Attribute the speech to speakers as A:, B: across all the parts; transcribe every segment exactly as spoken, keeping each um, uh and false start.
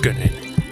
A: Ykkönen.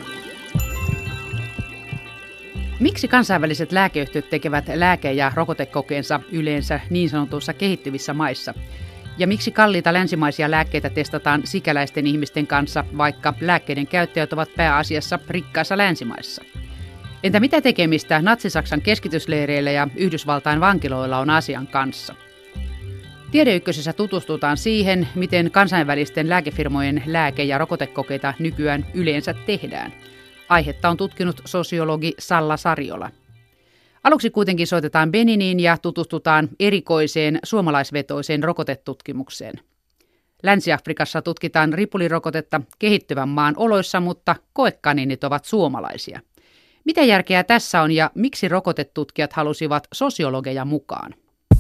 B: Miksi kansainväliset lääkeyhtiöt tekevät lääke- ja rokotekokeensa yleensä niin sanotuissa kehittyvissä maissa? Ja miksi kalliita länsimaisia lääkkeitä testataan sikäläisten ihmisten kanssa, vaikka lääkkeiden käyttäjät ovat pääasiassa rikkaissa länsimaissa? Entä mitä tekemistä Natsi-Saksan keskitysleireillä ja Yhdysvaltain vankiloilla on asian kanssa? Tiedeykkösessä tutustutaan siihen, miten kansainvälisten lääkefirmojen lääke- ja rokotekokeita nykyään yleensä tehdään. Aihetta on tutkinut sosiologi Salla Sariola. Aluksi kuitenkin soitetaan Beniniin ja tutustutaan erikoiseen suomalaisvetoiseen rokotetutkimukseen. Länsi-Afrikassa tutkitaan ripulirokotetta kehittyvän maan oloissa, mutta koekaniinit ovat suomalaisia. Mitä järkeä tässä on ja miksi rokotetutkijat halusivat sosiologeja mukaan?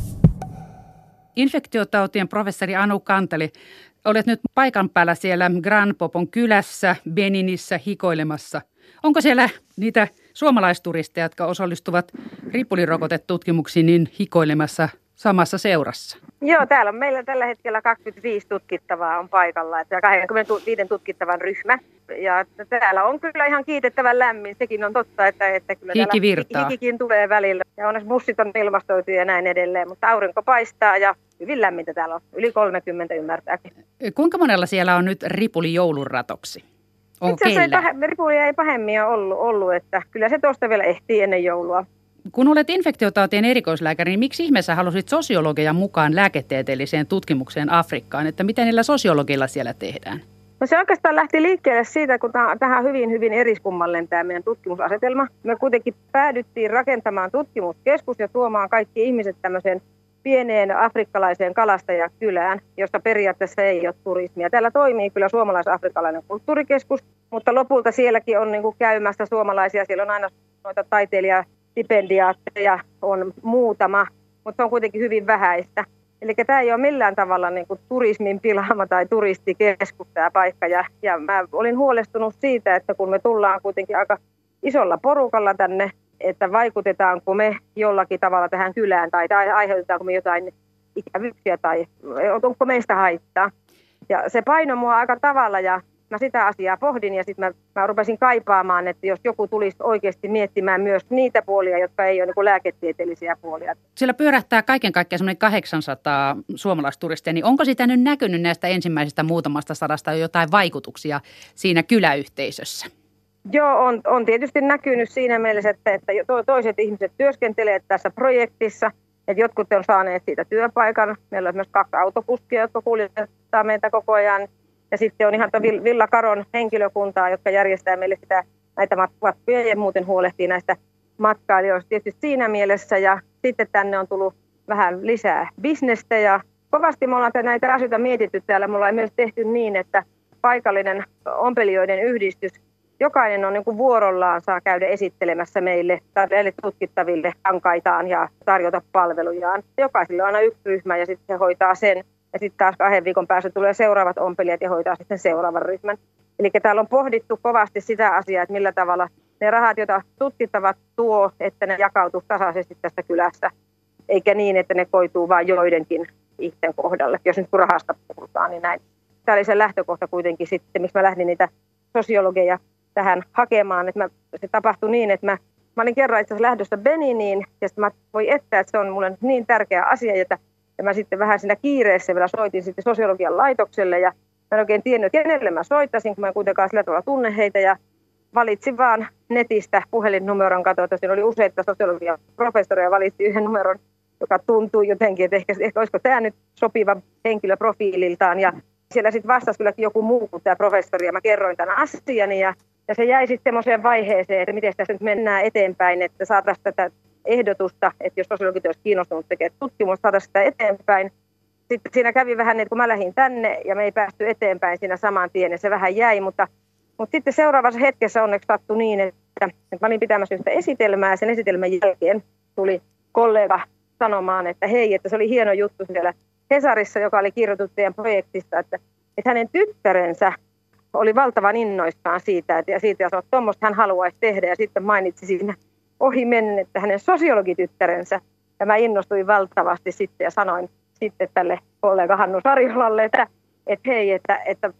B: Infektiotautien professori Anu Kanteli, olet nyt paikan päällä siellä Grand Popon kylässä Beninissä hikoilemassa. Onko siellä niitä suomalaisturisteja, jotka osallistuvat ripulirokotetutkimuksiin, niin hikoilemassa samassa seurassa?
C: Joo, täällä on meillä tällä hetkellä kaksikymmentäviisi tutkittavaa on paikalla ja kaksikymmentäviisi tutkittavan ryhmä. Ja täällä on kyllä ihan kiitettävän lämmin, sekin on totta, että, että kyllä
B: Hiki virtaa.
C: hikikin tulee välillä. Ja onneksi bussit on ilmastoitu ja näin edelleen, mutta aurinko paistaa ja hyvin lämmintä täällä on, yli kolmekymmentä ymmärtääkin.
B: Kuinka monella siellä on nyt ripuli joulunratoksi?
C: Itse asiassa ei ripulia ei pahemmin ole ollut, ollut, että kyllä se tuosta vielä ehtii ennen joulua.
B: Kun olet infektiotautien erikoislääkäri, niin miksi ihmeessä halusit sosiologeja mukaan lääketieteelliseen tutkimukseen Afrikkaan, että mitä niillä sosiologilla siellä tehdään?
C: No se oikeastaan lähti liikkeelle siitä, kun tähän hyvin, hyvin eriskummallinen tämä meidän tutkimusasetelma. Me kuitenkin päädyttiin rakentamaan tutkimuskeskus ja tuomaan kaikki ihmiset tämmöiseen pieneen afrikkalaiseen kalastajakylään, josta periaatteessa ei ole turismia. Täällä toimii kyllä suomalais-afrikkalainen kulttuurikeskus, mutta lopulta sielläkin on niin kuin käymässä suomalaisia. Siellä on aina noita taiteilijatipendiaatteja, on muutama, mutta se on kuitenkin hyvin vähäistä. Eli tämä ei ole millään tavalla niin kuin turismin pilaama tai turistikeskus tämä paikka. Ja, ja mä olin huolestunut siitä, että kun me tullaan kuitenkin aika isolla porukalla tänne, että vaikutetaanko me jollakin tavalla tähän kylään tai, tai aiheutetaanko me jotain ikävyyksiä tai onko meistä haittaa. Ja se painoi mua aika tavalla ja mä sitä asiaa pohdin ja sitten mä, mä rupesin kaipaamaan, että jos joku tulisi oikeasti miettimään myös niitä puolia, jotka ei ole niin kuin lääketieteellisiä puolia.
B: Siellä pyörähtää kaiken kaikkiaan semmoinen kahdeksansataa suomalaisturistia, niin onko sitä nyt näkynyt näistä ensimmäisistä muutamasta sadasta jo jotain vaikutuksia siinä kyläyhteisössä?
C: Joo, on, on tietysti näkynyt siinä mielessä, että, että toiset ihmiset työskentelevät tässä projektissa, että jotkut on saaneet siitä työpaikan. Meillä on myös kaksi autokuskia, jotka kuljettaa meitä koko ajan. Ja sitten on ihan Villa Caron henkilökuntaa, jotka järjestää meille sitä, näitä matkoja ja muuten huolehtii näistä matkailijoista tietysti siinä mielessä. Ja sitten tänne on tullut vähän lisää bisnestä ja kovasti me ollaan näitä asioita mietitty täällä. Me ollaan myös tehty niin, että paikallinen ompelijoiden yhdistys, jokainen on niin kuin vuorollaan saa käydä esittelemässä meille näille tutkittaville hankaitaan ja tarjota palvelujaan. Jokaiselle on aina yksi ryhmä ja sitten se hoitaa sen. Ja sitten taas kahden viikon päästä tulee seuraavat ompelijat ja hoitaa sitten seuraavan ryhmän. Eli täällä on pohdittu kovasti sitä asiaa, että millä tavalla ne rahat, joita tutkittavat tuo, että ne jakautuu tasaisesti tästä kylässä. Eikä niin, että ne koituu vain joidenkin ihmisten kohdalle. Jos nyt rahasta puhutaan, niin näin. Tämä oli se lähtökohta kuitenkin sitten, miksi mä lähdin niitä sosiologeja tähän hakemaan. Että mä, se tapahtui niin, että mä, mä olin kerran itse asiassa lähdössä Beniniin ja sitten mä voi että, että se on mulle niin tärkeä asia, että ja mä sitten vähän siinä kiireessä vielä soitin sitten sosiologian laitokselle ja mä en oikein tiennyt, kenelle mä soittaisin, kun mä en kuitenkaan sillä tavalla tunne heitä ja valitsin vaan netistä puhelinnumeron, katsoin, että siinä oli useita sosiologian professoreja, valitsin yhden numeron, joka tuntui jotenkin, että ehkä, ehkä olisiko tämä nyt sopiva henkilö profiililtaan ja siellä sitten vastasi kylläkin joku muu kuin tämä professori ja mä kerroin tämän asiani ja, ja se jäi sitten semmoiseen vaiheeseen, että miten tässä nyt mennään eteenpäin, että saataisiin tätä ehdotusta, että jos sosiologit olisi kiinnostunut tekemään tutkimusta, saataisiin sitä eteenpäin. Sitten siinä kävi vähän, että kun mä lähdin tänne ja me ei päästy eteenpäin siinä saman tien ja se vähän jäi, mutta, mutta sitten seuraavassa hetkessä onneksi sattui niin, että, että mä olin pitämässä yhtä esitelmää ja sen esitelmän jälkeen tuli kollega sanomaan, että hei, että se oli hieno juttu siellä Hesarissa, joka oli kirjoitettu teidän projektista, että, että hänen tyttärensä oli valtavan innoissaan siitä, että, ja siitä, että tuommoista hän haluaisi tehdä ja sitten mainitsi siinä ohi mennen, että hänen sosiologityttärensä. Ja mä innostuin valtavasti sitten ja sanoin sitten tälle kollega Hannu Sarjolalle, että, että hei, että, että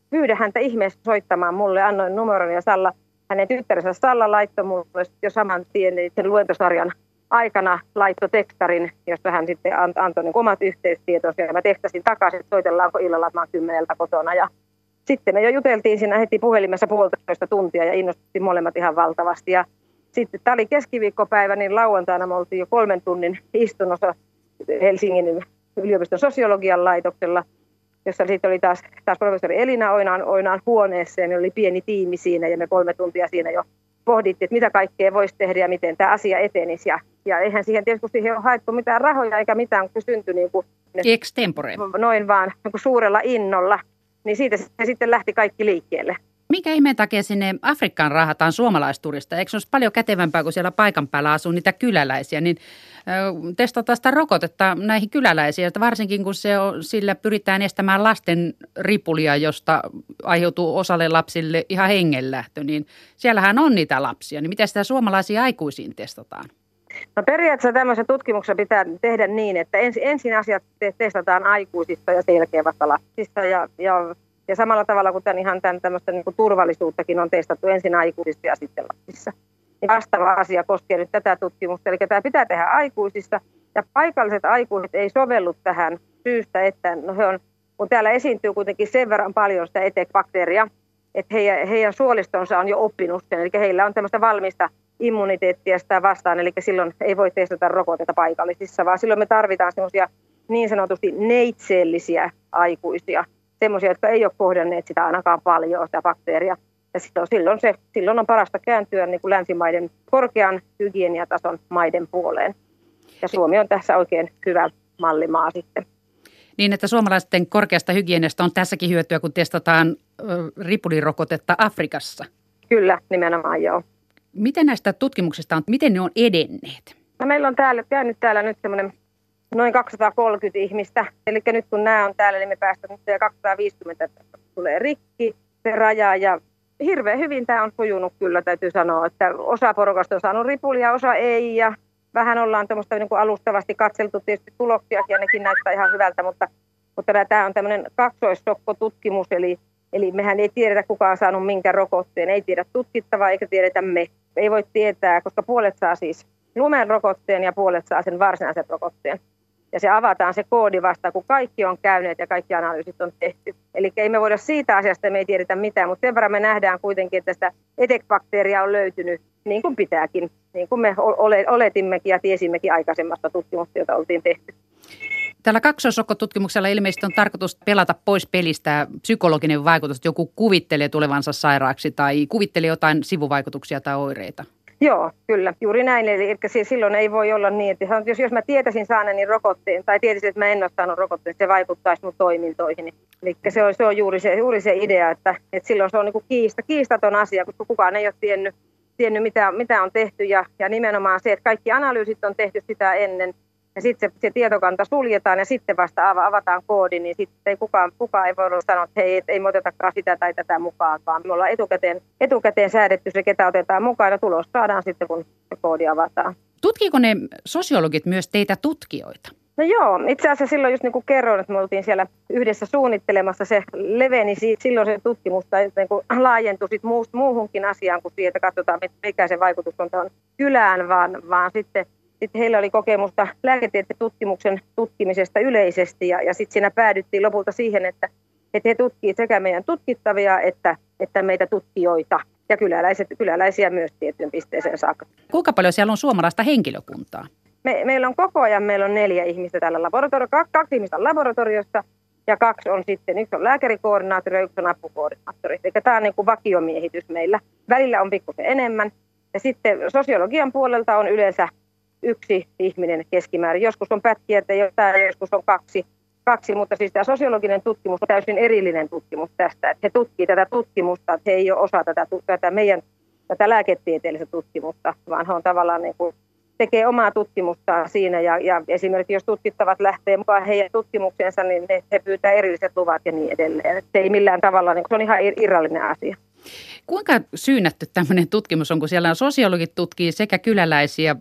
C: pyydä häntä ihmeessä soittamaan mulle, annoin numeron ja Salla, hänen tyttärensä Salla laittoi mulle jo saman tien sen luentosarjan aikana laittoi tekstarin, jossa hän sitten antoi niin omat yhteystietonsa ja mä tekstasin takaisin, että soitellaanko illalla, että mä oon kymmeneltä kotona ja sitten me jo juteltiin siinä heti puhelimessa puolitoista tuntia ja innostuttiin molemmat ihan valtavasti ja sitten tämä oli keskiviikkopäivä, niin lauantaina me oltiin jo kolmen tunnin istunnossa Helsingin yliopiston sosiologian laitoksella, jossa sitten oli taas, taas professori Elina Oinaan, Oinaan huoneessa ja meillä oli pieni tiimi siinä ja me kolme tuntia siinä jo pohdittiin, että mitä kaikkea voisi tehdä ja miten tämä asia etenisi. Ja, ja eihän siihen tietysti siihen ole haettu mitään rahoja eikä mitään, kun se syntyi niin kuin
B: extempore.
C: Noin vaan niin kuin suurella innolla, niin siitä se sitten lähti kaikki liikkeelle.
B: Minkä ihmeen takia sinne Afrikkaan rahataan suomalaisturista? Eikö se olisi paljon kätevämpää, kun siellä paikan päällä asuu niitä kyläläisiä, niin testataan sitä rokotetta näihin kyläläisiin, että varsinkin kun se on, sillä pyritään estämään lasten ripulia, josta aiheutuu osalle lapsille ihan hengenlähtö, niin siellähän on niitä lapsia, niin miten sitä suomalaisia aikuisiin testataan?
C: No periaatteessa tämmöisen tutkimuksen pitää tehdä niin, että ensin, ensin asiat testataan aikuisista ja selkeä vasta lapsista ja, ja Ja samalla tavalla kuin tämän, ihan tämän tämmöistä niin kuin turvallisuuttakin on testattu ensin aikuisissa ja sitten lapsissa. Niin vastaava asia koskee nyt tätä tutkimusta. Eli tämä pitää tehdä aikuisissa ja paikalliset aikuiset ei sovellu tähän syystä, että no he on, kun täällä esiintyy kuitenkin sen verran paljon sitä E T E C-bakteeria, että heidän, heidän suolistonsa on jo oppinut sen. Eli heillä on tämmöistä valmista immuniteettia sitä vastaan, eli silloin ei voi testata rokotetta paikallisissa, vaan silloin me tarvitaan semmoisia niin sanotusti neitseellisiä aikuisia. Semmoisia, jotka ei ole kohdanneet sitä ainakaan paljon, sitä bakteeria. Ja silloin, se, silloin on parasta kääntyä niin kuin länsimaiden korkean hygieniatason maiden puoleen. Ja Suomi on tässä oikein hyvä mallimaa sitten.
B: Niin, että suomalaisten korkeasta hygieniasta on tässäkin hyötyä, kun testataan ripulirokotetta Afrikassa.
C: Kyllä, nimenomaan joo.
B: Miten näistä tutkimuksista on, miten ne on edenneet?
C: No, meillä on täällä, käynyt täällä nyt semmoinen noin kaksisataakolmekymmentä ihmistä. Eli nyt kun nämä on täällä, niin me päästään nyt kaksisataaviisikymmentä tulee rikki se raja. Ja hirveän hyvin tämä on sujunut kyllä, täytyy sanoa, että osa porukasta on saanut ripulia, osa ei. Ja vähän ollaan tämmöistä niin kuin alustavasti katseltu tietysti tuloksiakin ja nekin näyttää ihan hyvältä, mutta, mutta tämä on tämmöinen kaksoissokkotutkimus, eli, eli mehän ei tiedetä kuka on saanut minkä rokotteen, ei tiedä tutkittavaa eikä tiedetä me. Ei voi tietää, koska puolet saa siis lumen rokotteen ja puolet saa sen varsinaisen rokotteen. Ja se avataan se koodi vasta, kun kaikki on käyneet ja kaikki analyysit on tehty. Eli ei me voida siitä asiasta, me ei tiedetä mitään, mutta sen verran me nähdään kuitenkin, että sitä E T E C-bakteeria on löytynyt niin kuin pitääkin, niin kuin me oletimmekin ja tiesimmekin aikaisemmasta tutkimusta, jota oltiin tehty.
B: Tällä kaksoisrokkotutkimuksella ilmeisesti on tarkoitus pelata pois pelistä psykologinen vaikutus, että joku kuvittelee tulevansa sairaaksi tai kuvittelee jotain sivuvaikutuksia tai oireita.
C: Joo, kyllä, juuri näin. Eli silloin ei voi olla niin, että jos, jos mä tietäisin saaneeni rokotteen tai tietäisin, että mä en ole saanut rokotteen, se vaikuttaisi mun toimintoihin. Eli se on, se on juuri, se, juuri se idea, että, että silloin se on niin kuin kiista, kiistaton asia, koska kukaan ei ole tiennyt, tiennyt mitä, mitä on tehty. Ja, ja nimenomaan se, että kaikki analyysit on tehty sitä ennen ja sitten se, se tietokanta suljetaan ja sitten vasta avataan koodi, niin sitten ei kukaan, kukaan ei voi sanoa, että hei, ei me otetakaan sitä tai tätä mukaan, vaan me ollaan etukäteen, etukäteen säädetty se, ketä otetaan mukaan ja tulos saadaan sitten, kun se koodi avataan.
B: Tutkiiko ne sosiologit myös teitä tutkijoita?
C: No joo, itse asiassa silloin just niin kuin kerroin, että me oltiin siellä yhdessä suunnittelemassa, se leveni silloin se tutkimus tai niin kuin laajentui sit muuhunkin asiaan kuin siihen, että katsotaan, mikä se vaikutus on tähän kylään, vaan, vaan sitten Sitten heillä oli kokemusta lääketieteen tutkimuksen tutkimisesta yleisesti ja, ja sitten siinä päädyttiin lopulta siihen, että, että he tutkivat sekä meidän tutkittavia että, että meitä tutkijoita ja kyläläiset, kyläläisiä myös tiettyyn pisteeseen saakka.
B: Kuinka paljon siellä on suomalaista henkilökuntaa?
C: Me, meillä on koko ajan meillä on neljä ihmistä tällä laboratoriossa, kaksi, kaksi ihmistä on laboratoriossa ja kaksi on sitten, yksi on lääkärikoordinaattori ja yksi on apukoordinaattori. Eli tämä on niin kuin vakiomiehitys meillä. Välillä on pikkusen enemmän ja sitten sosiologian puolelta on yleensä yksi ihminen keskimäärin. Joskus on pätkiä, että jotain, joskus on kaksi, kaksi, mutta siis tämä sosiologinen tutkimus on täysin erillinen tutkimus tästä. Että he tutkii tätä tutkimusta, että he ei ole osa tätä, tätä meidän tätä lääketieteellistä tutkimusta, vaan he on tavallaan niin kuin tekee omaa tutkimustaan siinä ja, ja esimerkiksi jos tutkittavat lähtee mukaan heidän tutkimukseensa, niin ne, he pyytää erilliset luvat ja niin edelleen. Että se ei millään tavalla, niin se on ihan irrallinen asia.
B: Kuinka syynätty tämmöinen tutkimus on, kun siellä on sosiologit tutkii sekä kyläläisiä,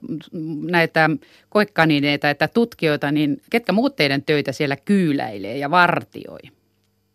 B: näitä koekanineita että tutkijoita, niin ketkä muut teidän töitä siellä kyyläilee ja vartioi?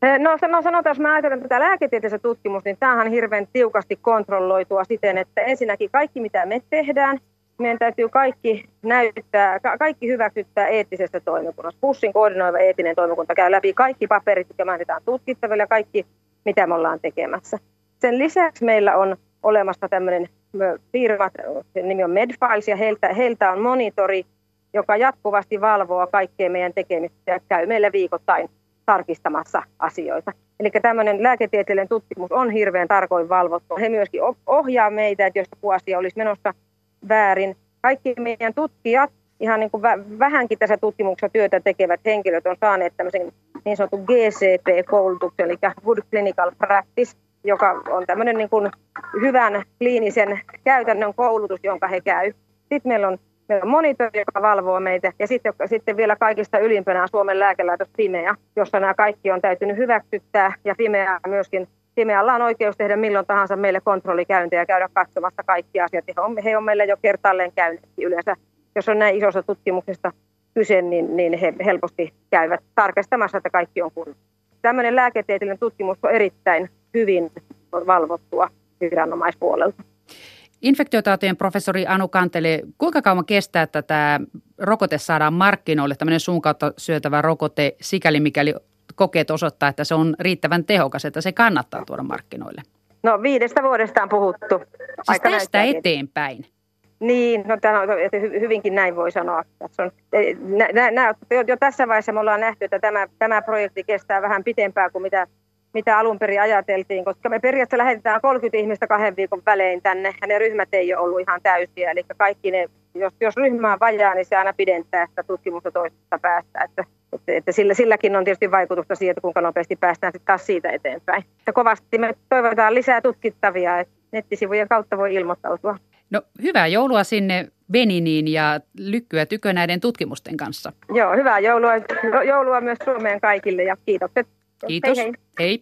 C: No, no sanotaan, jos mä ajattelen tätä lääketieteellistä tutkimusta, niin tämähän on hirveän tiukasti kontrolloitua siten, että ensinnäkin kaikki mitä me tehdään, meidän täytyy kaikki näyttää, kaikki hyväksyttää eettisessä toimikunnassa. PUSin koordinoiva eettinen toimikunta käy läpi kaikki paperit, jotka mainitaan tutkittaville ja kaikki, mitä me ollaan tekemässä. Sen lisäksi meillä on olemassa tämmöinen firma, sen nimi on Medfiles, ja heiltä, heiltä on monitori, joka jatkuvasti valvoo kaikkea meidän tekemistä ja käy meillä viikoittain tarkistamassa asioita. Eli tämmöinen lääketieteellinen tutkimus on hirveän tarkoin valvottu. He myöskin ohjaa meitä, että jos joku asia olisi menossa väärin. Kaikki meidän tutkijat, ihan niin kuin vähänkin tässä tutkimuksessa työtä tekevät henkilöt on saaneet tämmöisen niin sanotun G C P-koulutuksen, eli Good Clinical Practice, joka on tämmöinen niin kuin hyvän kliinisen käytännön koulutus, jonka he käy. Sitten meillä on, meillä on monitori, joka valvoo meitä, ja sitten, sitten vielä kaikista ylimpänä Suomen lääkelaitos Fimea, jossa nämä kaikki on täytynyt hyväksyttää, ja Fimea myöskin, Fimealla on oikeus tehdä milloin tahansa meille kontrollikäyntejä ja käydä katsomassa kaikki asiat. He on, he on meillä jo kertaalleen käyneet yleensä. Jos on näin isosta tutkimuksesta kyse, niin, niin he helposti käyvät tarkastamassa, että kaikki on kunnossa. Tämmöinen lääketieteellinen tutkimus on erittäin hyvin valvottua viranomaispuolelta.
B: Infektiotautien professori Anu Kantele, kuinka kauan kestää, että tämä rokote saadaan markkinoille, tämmöinen suun kautta syötävä rokote, sikäli mikäli kokeet osoittaa, että se on riittävän tehokas, että se kannattaa tuoda markkinoille? No
C: viidestä vuodesta on puhuttu.
B: Siis aika tästä eteenpäin?
C: Niin, no tämä on, hyvinkin näin voi sanoa. Tässä on, nä, nä, jo, jo tässä vaiheessa me ollaan nähty, että tämä, tämä projekti kestää vähän pitempään kuin mitä, mitä alun perin ajateltiin, koska me periaatteessa lähetetään kolmekymmentä ihmistä kahden viikon välein tänne, ja ne ryhmät ei ole ollut ihan täysiä. Eli kaikki ne, jos, jos ryhmä on vajaa, niin se aina pidentää sitä tutkimusta toisesta päästä. Että, että, että sillä, silläkin on tietysti vaikutusta siihen, kuinka nopeasti päästään sitten taas siitä eteenpäin. Että kovasti me toivotaan lisää tutkittavia, että nettisivujen kautta voi ilmoittautua.
B: No hyvää joulua sinne Beniniin ja lykkyä tykö näiden tutkimusten kanssa.
C: Joo, hyvää joulua, joulua myös Suomeen kaikille ja kiitokset.
B: Kiitos.
C: Hei,
B: hei.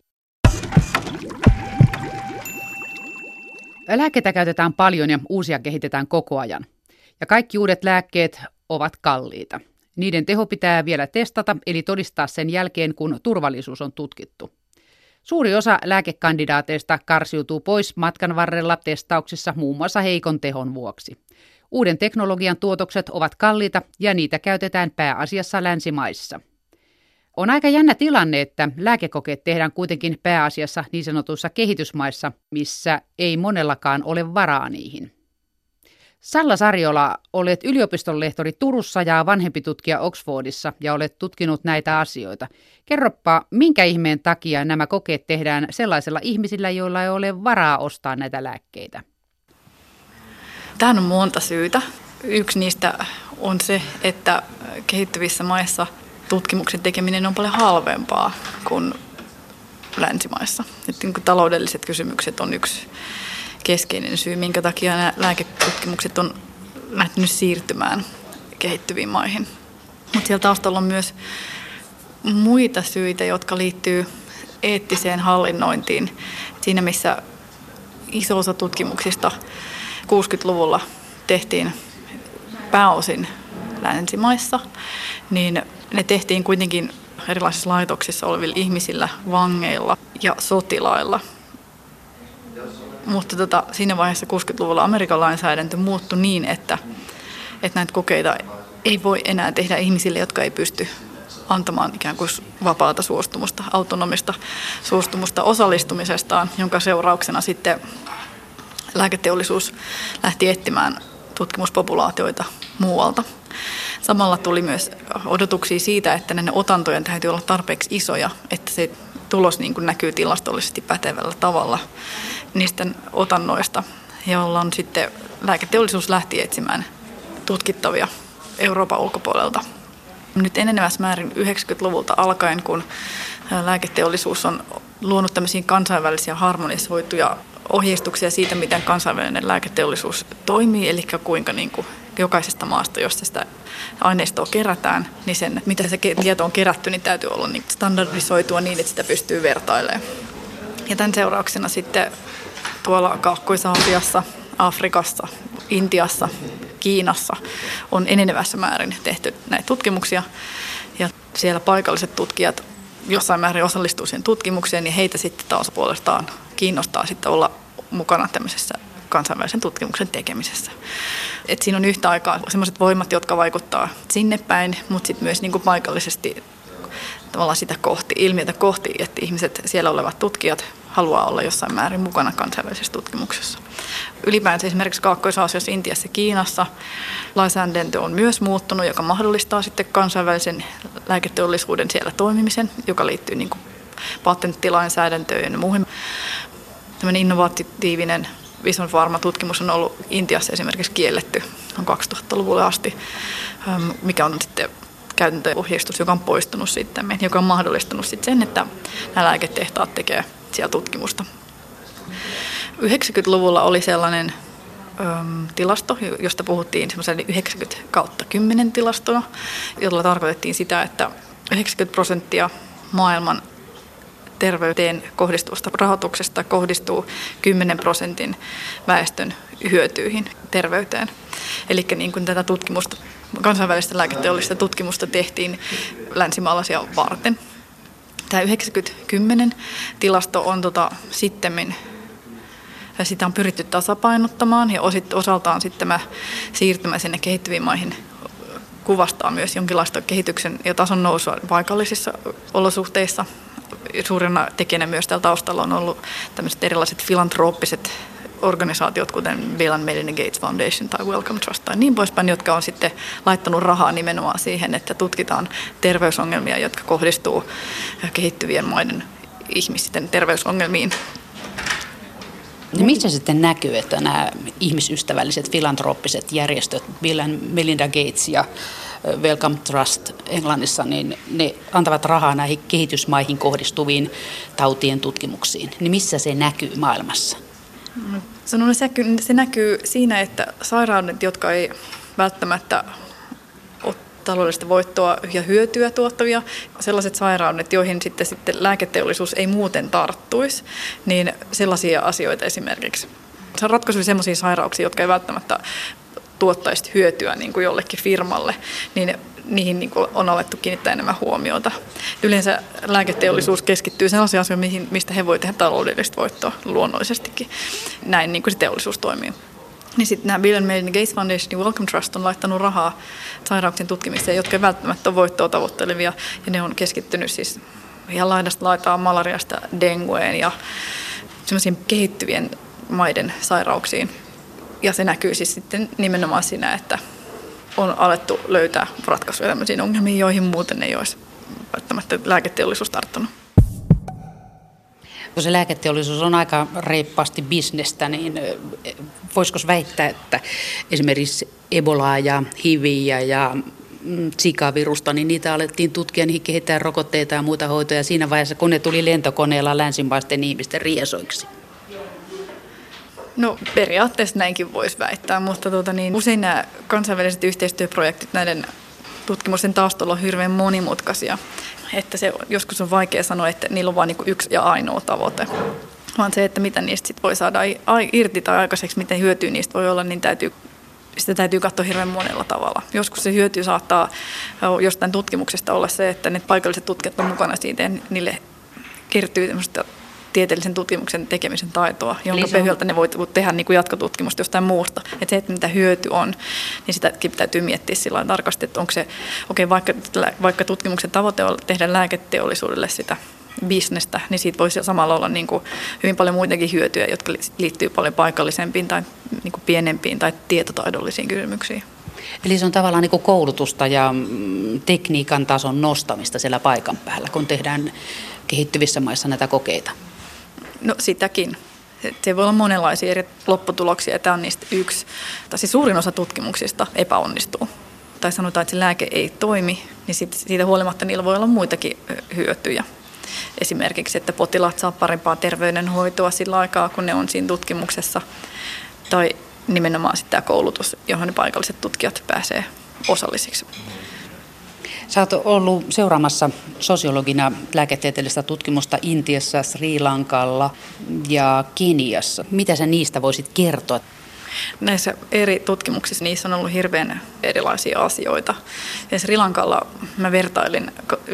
B: hei. Lääkkeitä käytetään paljon ja uusia kehitetään koko ajan. Ja kaikki uudet lääkkeet ovat kalliita. Niiden teho pitää vielä testata, eli todistaa sen jälkeen, kun turvallisuus on tutkittu. Suuri osa lääkekandidaateista karsiutuu pois matkan varrella testauksissa muun muassa heikon tehon vuoksi. Uuden teknologian tuotokset ovat kalliita ja niitä käytetään pääasiassa länsimaissa. On aika jännä tilanne, että lääkekokeet tehdään kuitenkin pääasiassa niin sanotuissa kehitysmaissa, missä ei monellakaan ole varaa niihin. Salla Sarjola, olet yliopistonlehtori Turussa ja vanhempi tutkija Oxfordissa ja olet tutkinut näitä asioita. Kerropa, minkä ihmeen takia nämä kokeet tehdään sellaisilla ihmisillä, joilla ei ole varaa ostaa näitä lääkkeitä?
A: Tähän on monta syytä. Yksi niistä on se, että kehittyvissä maissa tutkimuksen tekeminen on paljon halvempaa kuin länsimaissa. Että niin kuin taloudelliset kysymykset on yksi keskeinen syy, minkä takia nämä lääketutkimukset on lähtenyt siirtymään kehittyviin maihin. Mutta siellä taustalla on myös muita syitä, jotka liittyy eettiseen hallinnointiin. Siinä missä iso osa tutkimuksista kuusikymmentäluvulla tehtiin pääosin länsimaissa, niin ne tehtiin kuitenkin erilaisissa laitoksissa olevilla ihmisillä, vangeilla ja sotilailla. Mutta tota, siinä vaiheessa kuusikymmentäluvulla Amerikan lainsäädäntö muuttui niin, että, että näitä kokeita ei voi enää tehdä ihmisille, jotka ei pysty antamaan ikään kuin vapaata suostumusta, autonomista suostumusta osallistumisestaan, jonka seurauksena sitten lääketeollisuus lähti etsimään tutkimuspopulaatioita muualta. Samalla tuli myös odotuksia siitä, että näiden otantojen täytyy olla tarpeeksi isoja, että se tulos niin kuin näkyy tilastollisesti pätevällä tavalla niistä otannoista, jolloin sitten lääketeollisuus lähti etsimään tutkittavia Euroopan ulkopuolelta. Nyt enenevässä määrin yhdeksänkymmentäluvulta alkaen, kun lääketeollisuus on luonut tämmöisiä kansainvälisiä harmonisoituja ohjeistuksia siitä, miten kansainvälinen lääketeollisuus toimii, eli kuinka niin kuin jokaisesta maasta, josta sitä aineistoa kerätään, niin sen, mitä se tieto on kerätty, niin täytyy olla niin standardisoitua niin, että sitä pystyy vertailemaan. Ja tämän seurauksena sitten tuolla Kaakkois-Aasiassa, Afrikassa, Intiassa, Kiinassa on enenevässä määrin tehty näitä tutkimuksia. Ja siellä paikalliset tutkijat jossain määrin osallistuu siihen tutkimukseen, niin heitä sitten taas puolestaan kiinnostaa sitten olla mukana tämmöisessä kansainvälisen tutkimuksen tekemisessä. Et siinä on yhtä aikaa sellaiset voimat, jotka vaikuttaa sinne päin, mutta sitten myös niin kuin paikallisesti tavallaan sitä kohti, ilmiötä kohti, että ihmiset, siellä olevat tutkijat haluaa olla jossain määrin mukana kansainvälisessä tutkimuksessa. Ylipäänsä esimerkiksi Kaakkois-Aasiassa, Intiassa ja Kiinassa lainsäädäntö on myös muuttunut, joka mahdollistaa sitten kansainvälisen lääketeollisuuden siellä toimimisen, joka liittyy niin kuin patenttilainsäädäntöön ja muuhun. Tällainen innovatiivinen Vision Pharma-tutkimus on ollut Intiassa esimerkiksi kielletty on kaksituhattaluvulle asti, mikä on sitten käytäntöohjeistus, joka on poistunut sitten, joka on mahdollistanut sitten sen, että nämä lääketehtaat tekee siellä tutkimusta. yhdeksänkymmentäluvulla oli sellainen äm, tilasto, josta puhuttiin semmoisen yhdeksänkymmentä kautta kymmenen tilastona, jolla tarkoitettiin sitä, että yhdeksänkymmentä prosenttia maailman terveyteen kohdistuvasta rahoituksesta kohdistuu kymmenen prosentin väestön hyötyihin terveyteen. Eli niin kuin tätä tutkimusta, kansainvälistä lääketeollista tutkimusta tehtiin länsimaalaisia varten. Tämä yhdeksänkymmentä kymmenen tilasto on tota, sittemmin, sitä on pyritty tasapainottamaan ja osit, osaltaan sitten tämä siirtymä sinne kehittyviin maihin kuvastaa myös jonkinlaista kehityksen ja tason nousua paikallisissa olosuhteissa. Suurena tekijänä myös täällä taustalla on ollut tämmöiset erilaiset filantrooppiset organisaatiot, kuten Bill and Melinda Gates Foundation tai Wellcome Trust tai niin poispäin, jotka on sitten laittanut rahaa nimenomaan siihen, että tutkitaan terveysongelmia, jotka kohdistuu kehittyvien maiden ihmisten terveysongelmiin.
D: No missä sitten näkyy, että nämä ihmisystävälliset filantrooppiset järjestöt, Bill and Melinda Gates ja Wellcome Trust Englannissa, niin ne antavat rahaa näihin kehitysmaihin kohdistuviin tautien tutkimuksiin. Niin missä se näkyy maailmassa?
A: Sanon, se näkyy siinä, että sairaudet, jotka ei välttämättä ole taloudellista voittoa ja hyötyä tuottavia, sellaiset sairaudet, joihin sitten, sitten lääketeollisuus ei muuten tarttuisi, niin sellaisia asioita esimerkiksi. Se on ratkaisu sellaisia sairauksia, jotka ei välttämättä tuottaisi hyötyä niin kuin jollekin firmalle, niin niihin niin kuin on alettu kiinnittää enemmän huomiota. Yleensä lääketeollisuus keskittyy sellaisiin asioihin, mistä he voivat tehdä taloudellista voittoa luonnollisestikin. Näin niin kuin se teollisuus toimii. Niin sitten nämä Bill and Melinda Gates Foundation ja Wellcome Trust on laittanut rahaa sairauksien tutkimiseen, jotka ei välttämättä ole voittoa tavoittelevia, ja ne on keskittynyt siis ihan laidasta laitaan malariasta dengueen ja semmoisiin kehittyvien maiden sairauksiin. Ja se näkyy siis sitten nimenomaan siinä, että on alettu löytää ratkaisuja tämmöisiin ongelmiin, joihin muuten ei olisi välttämättä lääketeollisuus tarttunut.
D: Kun se lääketeollisuus on aika reippaasti bisnestä, niin voisiko väittää, että esimerkiksi Ebolaa ja H I Viä ja Zika-virusta, niin niitä alettiin tutkia, niihin kehittää rokotteita ja muita hoitoja siinä vaiheessa, kun ne tuli lentokoneella länsimaisten ihmisten riesoiksi?
A: No periaatteessa näinkin voisi väittää, mutta tuota, niin, usein nämä kansainväliset yhteistyöprojektit näiden tutkimusten taustalla on hirveän monimutkaisia. Että se joskus on vaikea sanoa, että niillä on vain niin kuin yksi ja ainoa tavoite. Vaan se, että mitä niistä sit voi saada irti tai aikaiseksi, miten hyötyä niistä voi olla, niin täytyy, sitä täytyy katsoa hirveän monella tavalla. Joskus se hyöty saattaa jostain tutkimuksesta olla se, että ne paikalliset tutkijat on mukana siitä ja niille kertyy tämmöistä tieteellisen tutkimuksen tekemisen taitoa, jonka pohjalta ne voivat tehdä niin kuin jatkotutkimusta jostain muusta. Että se, että mitä hyöty on, niin sitäkin täytyy miettiä sillä lailla tarkasti, että onko se, okei, vaikka, vaikka tutkimuksen tavoite on tehdä lääketeollisuudelle sitä bisnestä, niin siitä voisi samalla olla niin kuin hyvin paljon muitakin hyötyjä, jotka liittyy paljon paikallisempiin tai niin kuin pienempiin tai tietotaidollisiin kysymyksiin.
D: Eli se on tavallaan niin kuin koulutusta ja tekniikan tason nostamista siellä paikan päällä, kun tehdään kehittyvissä maissa näitä kokeita.
A: No sitäkin. Se voi olla monenlaisia eri lopputuloksia, ja tämä on niistä yksi. Tai siis suurin osa tutkimuksista epäonnistuu. Tai sanotaan, että se lääke ei toimi, niin siitä huolimatta niillä voi olla muitakin hyötyjä. Esimerkiksi, että potilaat saa parempaa terveydenhoitoa sillä aikaa, kun ne on siinä tutkimuksessa. Tai nimenomaan sitten tämä koulutus, johon ne paikalliset tutkijat pääsee osallisiksi.
D: Sä oot ollut seuraamassa sosiologina lääketieteellistä tutkimusta Intiassa, Sri Lankalla ja Keniassa. Mitä sä niistä voisit kertoa?
A: Näissä eri tutkimuksissa niissä on ollut hirveän erilaisia asioita. Ja Sri Lankalla mä vertailin yhden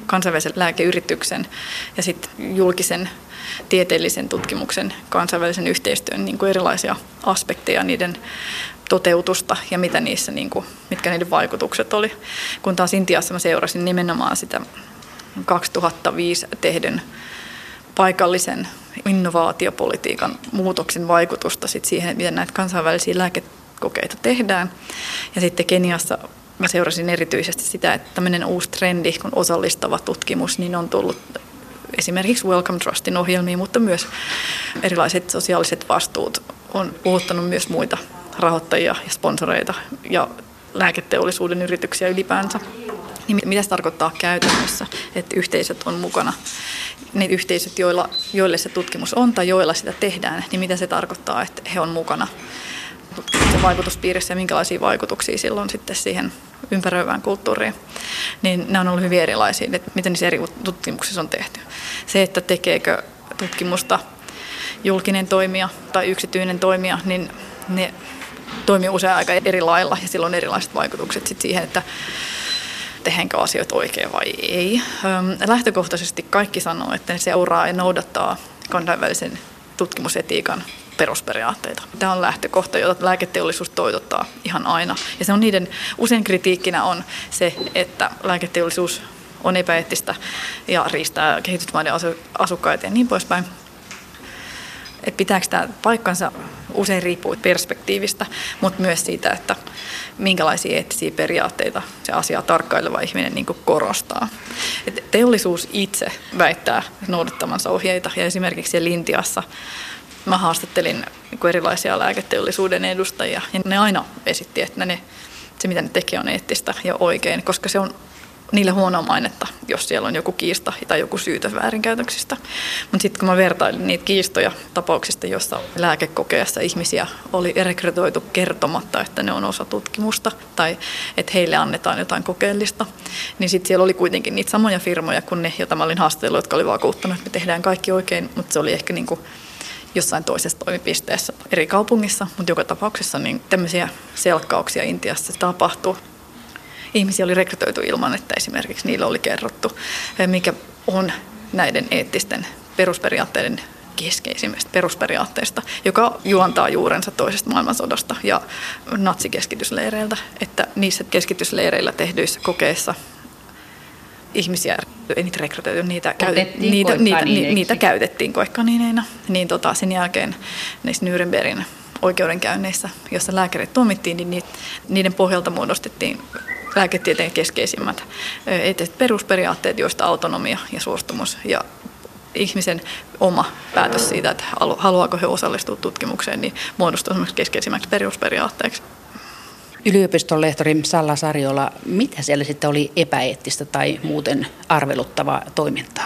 A: kansainvälisen lääkeyrityksen ja sitten julkisen tieteellisen tutkimuksen kansainvälisen yhteistyön niin kuin erilaisia aspekteja, niiden toteutusta ja mitä niissä, niin kuin, mitkä niiden vaikutukset oli. Kun taas Intiassa mä seurasin nimenomaan sitä kaksituhattaviisi tehdyn paikallisen innovaatiopolitiikan muutoksen vaikutusta sit siihen, miten näitä kansainvälisiä lääkekokeita tehdään. Ja sitten Keniassa mä seurasin erityisesti sitä, että tämmöinen uusi trendi, kun osallistava tutkimus, niin on tullut esimerkiksi Wellcome Trustin ohjelmiin, mutta myös erilaiset sosiaaliset vastuut on puhuttanut myös muita rahoittajia ja sponsoreita ja lääketeollisuuden yrityksiä ylipäänsä. Niin mitä se tarkoittaa käytännössä, että yhteisöt on mukana? Ne yhteisöt, joilla, joille se tutkimus on tai joilla sitä tehdään, niin mitä se tarkoittaa, että he on mukana se vaikutuspiirissä ja minkälaisia vaikutuksia sillä on sitten siihen ympäröivään kulttuuriin. Niin nämä on ollut hyvin erilaisia, että miten niissä eri tutkimuksissa on tehty. Se, että tekeekö tutkimusta julkinen toimija tai yksityinen toimija, niin ne toimii usein aika eri lailla ja sillä on erilaiset vaikutukset sit siihen, että tehdäänkö asioita oikein vai ei. Lähtökohtaisesti kaikki sanoo, että ne seuraa ja noudattaa kansainvälisen tutkimusetiikan perusperiaatteita. Tämä on lähtökohta, jota lääketeollisuus toitottaa ihan aina. Ja se on niiden usein kritiikkinä on se, että lääketeollisuus on epäeettistä ja riistää kehitysmaiden asukkaita ja niin poispäin. Että pitääkö tämä paikkansa, usein riippuu perspektiivistä, mutta myös siitä, että minkälaisia eettisiä periaatteita se asiaa tarkkaileva ihminen niin kuin korostaa. Et teollisuus itse väittää noudattamansa ohjeita ja esimerkiksi siellä Intiassa mä haastattelin niin erilaisia lääketeollisuuden edustajia ja ne aina esitti, että ne, se mitä ne tekee on eettistä ja oikein, koska se on niille huonoa mainetta, jos siellä on joku kiista tai joku syytös väärinkäytöksistä. Mutta sitten kun mä vertailin niitä kiistoja tapauksista, joissa lääkekokeessa ihmisiä oli rekrytoitu kertomatta, että ne on osa tutkimusta tai että heille annetaan jotain kokeellista, niin sitten siellä oli kuitenkin niitä samoja firmoja kuin ne, joita mä olin haastellut, jotka oli vakuuttanut, että me tehdään kaikki oikein, mutta se oli ehkä niinku jossain toisessa toimipisteessä eri kaupungissa, mutta joka tapauksessa niin tämmöisiä selkkauksia Intiassa tapahtuu. Ihmisiä oli rekrytoitu ilman, että esimerkiksi niillä oli kerrottu, mikä on näiden eettisten perusperiaatteiden keskeisimmistä perusperiaatteista, joka juontaa juurensa toisesta maailmansodasta ja natsikeskitysleireiltä, että niissä keskitysleireillä tehdyissä kokeissa ihmisiä, ei niitä rekrytoitu, niitä, käytet, niitä, niitä, niitä käytettiin koekaniineina. Niin tota, sen jälkeen näissä Nürnbergin oikeudenkäynneissä, jossa lääkärit tuomittiin, niin niiden pohjalta muodostettiin lääketieteen keskeisimmät eettiset perusperiaatteet, joista autonomia ja suostumus ja ihmisen oma päätös siitä, että haluaako he osallistua tutkimukseen, niin muodostuu esimerkiksi keskeisimmäksi perusperiaatteeksi.
D: Yliopiston lehtori Salla Sariola, mitä siellä sitten oli epäeettistä tai muuten arveluttavaa toimintaa?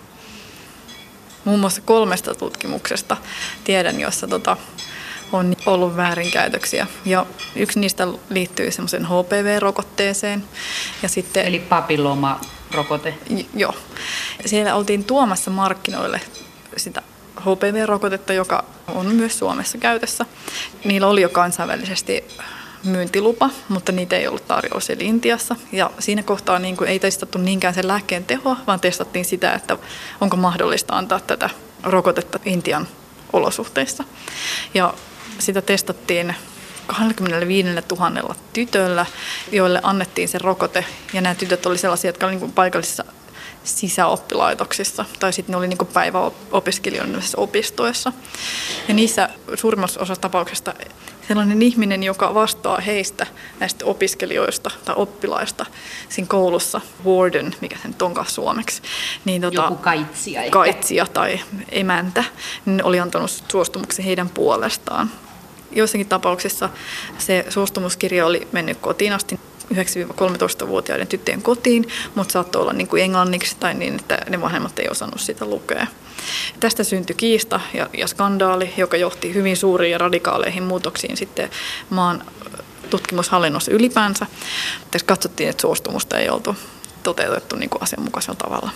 A: Muun muassa kolmesta tutkimuksesta tiedän, jossa tota, on ollut väärinkäytöksiä. Ja yksi niistä liittyy semmoiseen H P V-rokotteeseen. Ja sitten,
D: eli papilloma-rokote?
A: J- joo. Siellä oltiin tuomassa markkinoille sitä H P V-rokotetta, joka on myös Suomessa käytössä. Niillä oli jo kansainvälisesti myyntilupa, mutta niitä ei ollut tarjolla siellä Intiassa. Ja siinä kohtaa niin kuin ei testattu niinkään sen lääkkeen tehoa, vaan testattiin sitä, että onko mahdollista antaa tätä rokotetta Intian olosuhteissa. Ja sitä testattiin kaksikymmentäviisituhatta tytöllä, joille annettiin se rokote. Ja nämä tytöt oli sellaisia, jotka olivat niin paikallisissa sisäoppilaitoksissa, tai sitten ne oli niin päiväopiskelijoiden opistoissa. Ja niissä suurimmassa osassa tapauksista sellainen ihminen, joka vastaa heistä, näistä opiskelijoista tai oppilaista siinä koulussa, warden, mikä sen onkaan suomeksi. Niin, tota,
D: joku kaitsija ehkä.
A: Kaitsija tai emäntä, niin oli antanut suostumuksen heidän puolestaan. Joissakin tapauksissa se suostumuskirja oli mennyt kotiin asti, yhdeksän-kolmetoistavuotiaiden tyttöjen kotiin, mutta saattoi olla niin kuin englanniksi tai niin, että ne vanhemmat ei osannut sitä lukea. Tästä syntyi kiista ja, ja skandaali, joka johti hyvin suuriin ja radikaaleihin muutoksiin sitten maan tutkimushallinnossa ylipäänsä. Tässä katsottiin, että suostumusta ei oltu toteutettu niin kuin asianmukaisella tavalla.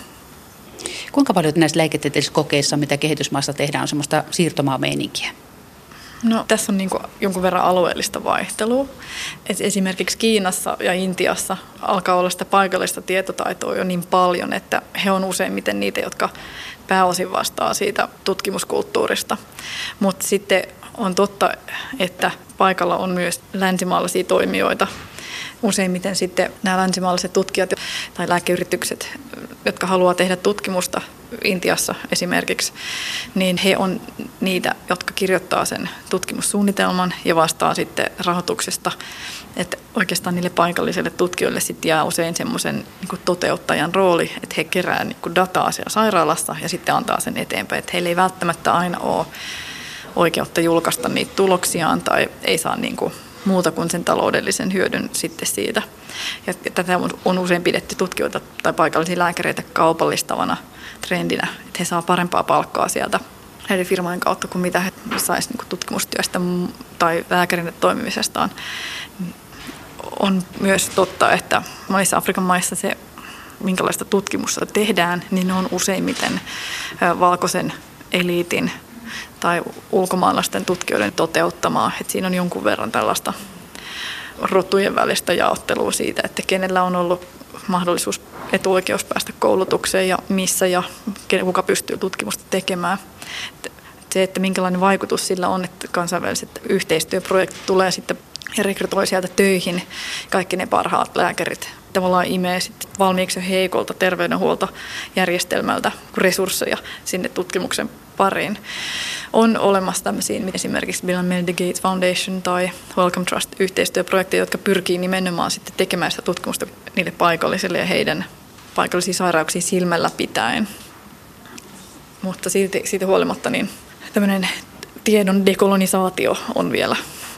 D: Kuinka paljon näissä lääketieteellisissä kokeissa, mitä kehitysmaissa tehdään, on semmoista siirtomaameininkiä?
A: No, tässä on niin kuin jonkun verran alueellista vaihtelua. Et esimerkiksi Kiinassa ja Intiassa alkaa olla sitä paikallista tietotaitoa jo niin paljon, että he on useimmiten niitä, jotka pääosin vastaa siitä tutkimuskulttuurista. Mutta sitten on totta, että paikalla on myös länsimaalaisia toimijoita. Useimmiten sitten nämä länsimaalaiset tutkijat tai lääkeyritykset, jotka haluaa tehdä tutkimusta Intiassa esimerkiksi, niin he on niitä, jotka kirjoittaa sen tutkimussuunnitelman ja vastaa sitten rahoituksesta. Että oikeastaan niille paikallisille tutkijoille sitten jää usein semmoisen niin kuin toteuttajan rooli, että he kerää niin kuin dataa siellä sairaalassa ja sitten antaa sen eteenpäin. Että heillä ei välttämättä aina ole oikeutta julkaista niitä tuloksiaan tai ei saa niin kuin muuta kuin sen taloudellisen hyödyn sitten siitä. Ja tätä on usein pidetty tutkijoita tai paikallisia lääkäreitä kaupallistavana trendinä, että he saa parempaa palkkaa sieltä näiden firmojen kautta kuin mitä he saisivat niin tutkimustyöstä tai lääkärin toimimisestaan. On myös totta, että monissa Afrikan maissa se, minkälaista tutkimusta tehdään, niin ne on useimmiten valkoisen eliitin tai ulkomaalaisten tutkijoiden toteuttamaa. Että siinä on jonkun verran tällaista rotujen välistä jaottelua siitä, että kenellä on ollut mahdollisuus etuoikeus päästä koulutukseen ja missä ja kuka pystyy tutkimusta tekemään. Se, että minkälainen vaikutus sillä on, että kansainväliset yhteistyöprojektit tulee sitten ja rekrytoi sieltä töihin kaikki ne parhaat lääkärit. Tavallaan imee sitten valmiiksi jo heikolta terveydenhuoltojärjestelmältä resursseja sinne tutkimuksen pariin. On olemassa tämmöisiä esimerkiksi Bill and Melinda Gates Foundation tai Wellcome Trust yhteistyöprojekteja, jotka pyrkii nimenomaan sitten tekemään sitä tutkimusta niille paikallisille ja heidän paikallisia sairauksia silmällä pitäen. Mutta siitä, siitä huolimatta niin tämmöinen tiedon dekolonisaatio on vielä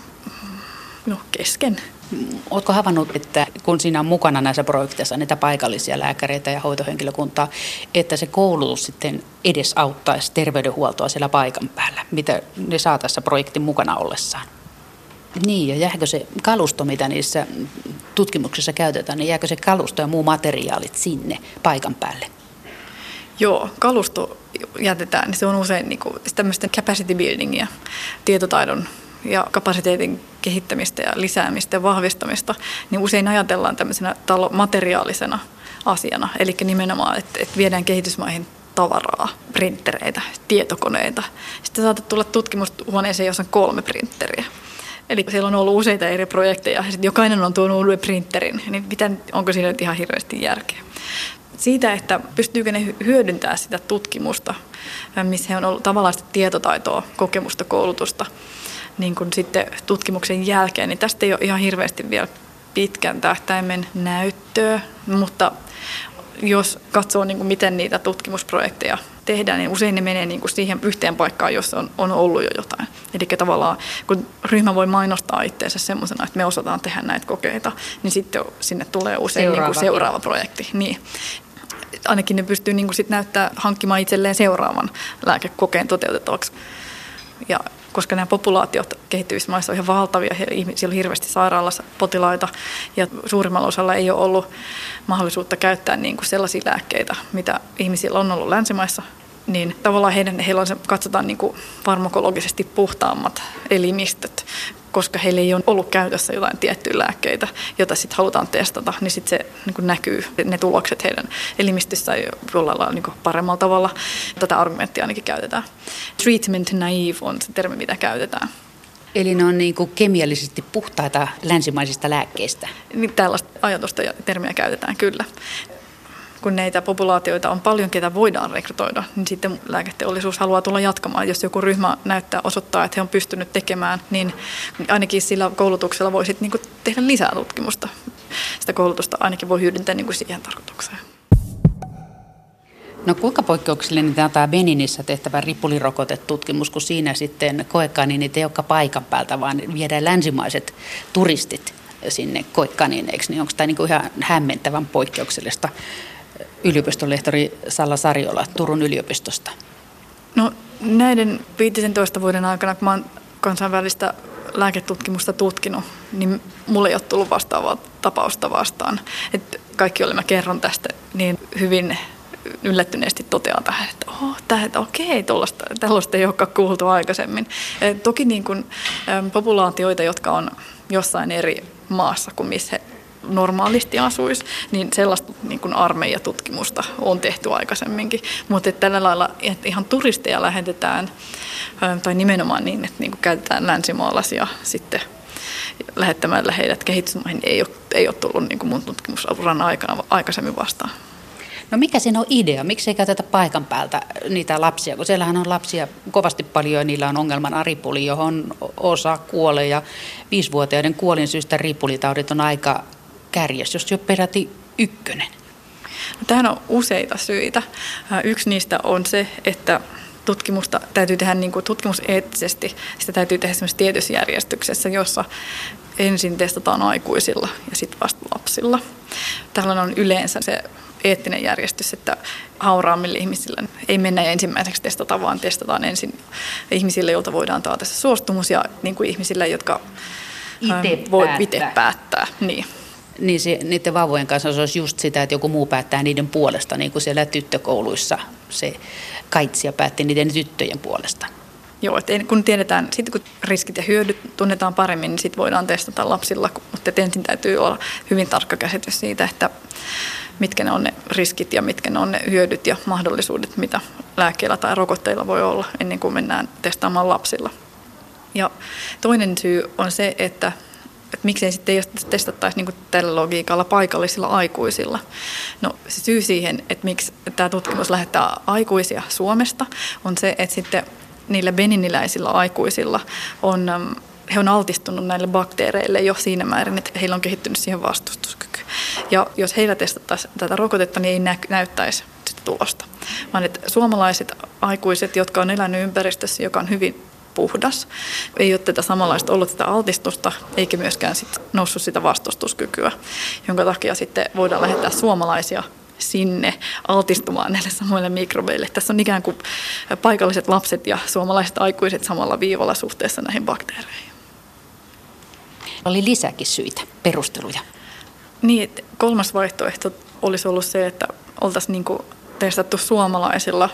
A: no, kesken.
D: Oletko havainnut, että kun siinä on mukana näissä projekteissa niitä paikallisia lääkäreitä ja hoitohenkilökuntaa, että se koulutus sitten edesauttaisi terveydenhuoltoa siellä paikan päällä, mitä ne saa tässä projektin mukana ollessaan? Niin, ja jääkö se kalusto, mitä niissä tutkimuksissa käytetään, niin jääkö se kalusto ja muu materiaalit sinne paikan päälle?
A: Joo, kalusto jätetään. Se on usein niin kuin, tämmöistä capacity buildingia, tietotaidon ja kapasiteetin kehittämistä ja lisäämistä ja vahvistamista, niin usein ajatellaan tämmöisenä talo- materiaalisena asiana. Eli nimenomaan, että, että viedään kehitysmaihin tavaraa, printtereitä, tietokoneita. Sitten saatat tulla tutkimushuoneeseen, jossa on kolme printeriä. Eli siellä on ollut useita eri projekteja, ja sitten jokainen on tuonut uuden printerin, niin miten, onko siinä nyt ihan hirveästi järkeä? Siitä, että pystyykö ne hyödyntämään sitä tutkimusta, missä he on ollut tavallaan sitä tietotaitoa, kokemusta, koulutusta, niin kuin sitten tutkimuksen jälkeen, niin tästä ei ole ihan hirveästi vielä pitkän tähtäimen näyttöä, mutta jos katsoo, niin kuin miten niitä tutkimusprojekteja tehdään, niin usein ne menee niin kuin siihen yhteen paikkaan, jossa on, on ollut jo jotain. Eli tavallaan, kun ryhmä voi mainostaa itseensä semmoisena, että me osataan tehdä näitä kokeita, niin sitten sinne tulee usein seuraava, niin kuin seuraava projekti. Niin. Ainakin ne pystyy niin kuin sit näyttää, hankkimaan itselleen seuraavan lääkekokeen toteutettavaksi. Ja koska nämä populaatiot kehittyvissä maissa on ihan valtavia, siellä on hirveästi sairaalassa potilaita ja suurimmalla osalla ei ole ollut mahdollisuutta käyttää niin kuin sellaisia lääkkeitä, mitä ihmisillä on ollut länsimaissa, niin tavallaan heidän, heillä on se, katsotaan niin kuin farmakologisesti puhtaammat elimistöt, koska heillä ei ole ollut käytössä jotain tiettyjä lääkkeitä, joita sitten halutaan testata, niin sitten se niin kuin näkyy, ne tulokset heidän elimistössään jollain lailla niin kuin paremmalla tavalla. Tätä argumenttia ainakin käytetään. Treatment naive on se termi, mitä käytetään.
D: Eli ne on niin kuin kemiallisesti puhtaita länsimaisista lääkkeistä?
A: Niin tällaista ajatusta ja termiä käytetään kyllä. Kun näitä populaatioita on paljon, ketä voidaan rekrytoida, niin sitten lääketeollisuus haluaa tulla jatkamaan. Jos joku ryhmä näyttää osoittaa, että he on pystynyt tekemään, niin ainakin sillä koulutuksella voi sitten niinku tehdä lisää tutkimusta. Sitä koulutusta ainakin voi hyödyntää niinku siihen tarkoitukseen.
D: No kuinka poikkeuksellinen tämä Beninissä tehtävä ripulirokotetutkimus, kun siinä sitten koekaniinit ei olekaan paikan päältä, vaan viedään länsimaiset turistit sinne koekaniineiksi, niin onko tämä niinku ihan hämmentävän poikkeuksellista? Yliopistolehtori Salla Sariola Turun yliopistosta.
A: No näiden viisitoista vuoden aikana, kun mä oon kansainvälistä lääketutkimusta tutkinut, niin mulle ei ole tullut vastaavaa tapausta vastaan. Et kaikki, joille mä kerron tästä, niin hyvin yllättyneesti toteaa tähän, että oh, tähän, okei, tällaista ei olekaan kuultu aikaisemmin. E, toki niin kuin, ä, populaatioita, jotka on jossain eri maassa kuin missä he normaalisti asuisi, niin sellaista niin kuin armeijatutkimusta on tehty aikaisemminkin. Mutta tällä lailla, että ihan turisteja lähetetään, tai nimenomaan niin, että niin kuin käytetään länsimaalaisia sitten lähettämällä heidät kehitysmaihin, ei ole, ei ole tullut niin kuin mun tutkimusuran aikana aikaisemmin vastaan.
D: No mikä siinä on idea? Miksi ei käytetä paikan päältä niitä lapsia? Kun siellähän on lapsia kovasti paljon ja niillä on ongelmana ripuli, johon osa kuolee. Ja viisivuotiaiden kuolinsyystä ripulitaudit on aika kärjes, jos jo peräti ykkönen.
A: No, tähän on useita syitä. Yksi niistä on se, että tutkimusta täytyy tehdä niin kuin tutkimuseettisesti. Sitä täytyy tehdä semmoisessa tietyssä järjestyksessä, jossa ensin testataan aikuisilla ja sitten vasta lapsilla. Tällainen on yleensä se eettinen järjestys, että hauraammille ihmisille ei mennä ensimmäiseksi testata, vaan testataan ensin ihmisille, joilta voidaan taata se suostumus, ja niin kuin ihmisille, jotka
D: itse
A: voi
D: päättää.
A: itse päättää. Niin.
D: Niin se, niiden vauvojen kanssa se olisi just sitä, että joku muu päättää niiden puolesta, niin kuin siellä tyttökouluissa se kaitsija päätti niiden tyttöjen puolesta.
A: Joo, että kun tiedetään, sitten kun riskit ja hyödyt tunnetaan paremmin, niin sitten voidaan testata lapsilla, mutta ensin täytyy olla hyvin tarkka käsitys siitä, että mitkä ne on ne riskit ja mitkä ne on ne hyödyt ja mahdollisuudet, mitä lääkkeillä tai rokotteilla voi olla ennen kuin mennään testaamaan lapsilla. Ja toinen syy on se, että, että miksei sitten testattaisi niin kuin tällä logiikalla paikallisilla aikuisilla. No se syy siihen, että miksi tämä tutkimus lähettää aikuisia Suomesta, on se, että sitten niillä beniniläisillä aikuisilla on, he on altistunut näille bakteereille jo siinä määrin, että heillä on kehittynyt siihen vastustuskyky. Ja jos heillä testattaisiin tätä rokotetta, niin ei nä- näyttäisi sitä tulosta. Vaan että suomalaiset aikuiset, jotka on elänyt ympäristössä, joka on hyvin puhdas, ei ole tätä samanlaista ollut tätä altistusta, eikä myöskään sit noussut sitä vastustuskykyä, jonka takia sitten voidaan lähettää suomalaisia sinne altistumaan näille samoille mikrobeille. Tässä on ikään kuin paikalliset lapset ja suomalaiset aikuiset samalla viivalla suhteessa näihin bakteereihin.
D: Oli lisäkin syitä, perusteluja.
A: Niin, että kolmas vaihtoehto olisi ollut se, että oltaisiin niin kuin testattu suomalaisilla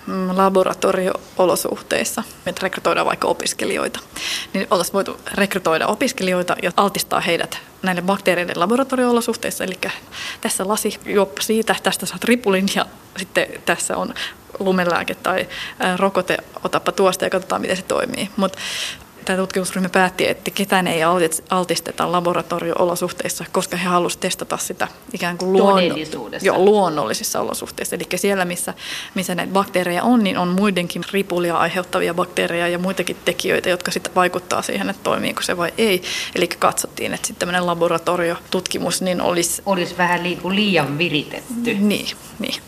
A: laboratorio-olosuhteissa, että rekrytoidaan vaikka opiskelijoita, niin oltaisiin voitu rekrytoida opiskelijoita ja altistaa heidät näille bakteereiden laboratorio-olosuhteissa. Eli tässä lasi, juoppa siitä, tästä saat ripulin ja sitten tässä on lumelääke tai rokote, otapa tuosta ja katsotaan, miten se toimii. Mut tämä tutkimusryhmä päätti, että ketään ei altisteta laboratorio-olosuhteissa, koska he halusivat testata sitä ikään kuin luonno- jo, luonnollisissa olosuhteissa. Eli siellä, missä, missä näitä bakteereja on, niin on muidenkin ripulia aiheuttavia bakteereja ja muitakin tekijöitä, jotka sitten vaikuttaa siihen, että toimiiko se vai ei. Eli katsottiin, että sitten tämmöinen laboratoriotutkimus niin olisi...
D: Olisi vähän liian viritetty.
A: Niin, niin.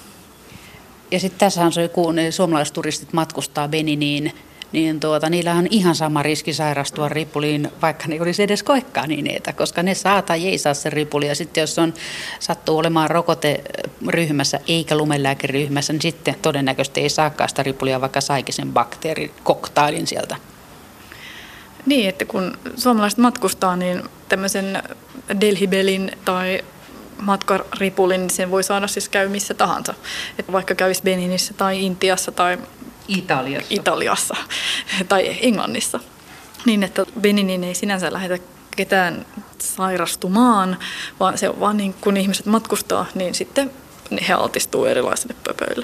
D: Ja sitten tässähän on se, kun suomalaiset turistit matkustaa Beniniin, niin tuota, niillä on ihan sama riski sairastua ripuliin, vaikka ne olisi edes koekkaan niin eetä, koska ne saa tai ei saa sen ripuli. Ja sitten jos on sattuu olemaan rokoteryhmässä eikä lumelääkeryhmässä, niin sitten todennäköisesti ei saakaan sitä ripulia, vaikka saikin sen bakteerikoktailin sieltä.
A: Niin, että kun suomalaiset matkustaa, niin tämmöisen Delhibelin tai matkaripulin, niin sen voi saada siis käy missä tahansa. Että vaikka kävisi Beninissä tai Intiassa tai
D: Italiassa.
A: Italiassa tai Englannissa. Niin, että Beniniin ei sinänsä lähetä ketään sairastumaan, vaan se on vaan niin, kun ihmiset matkustaa, niin sitten he altistuu erilaisille pöpöille.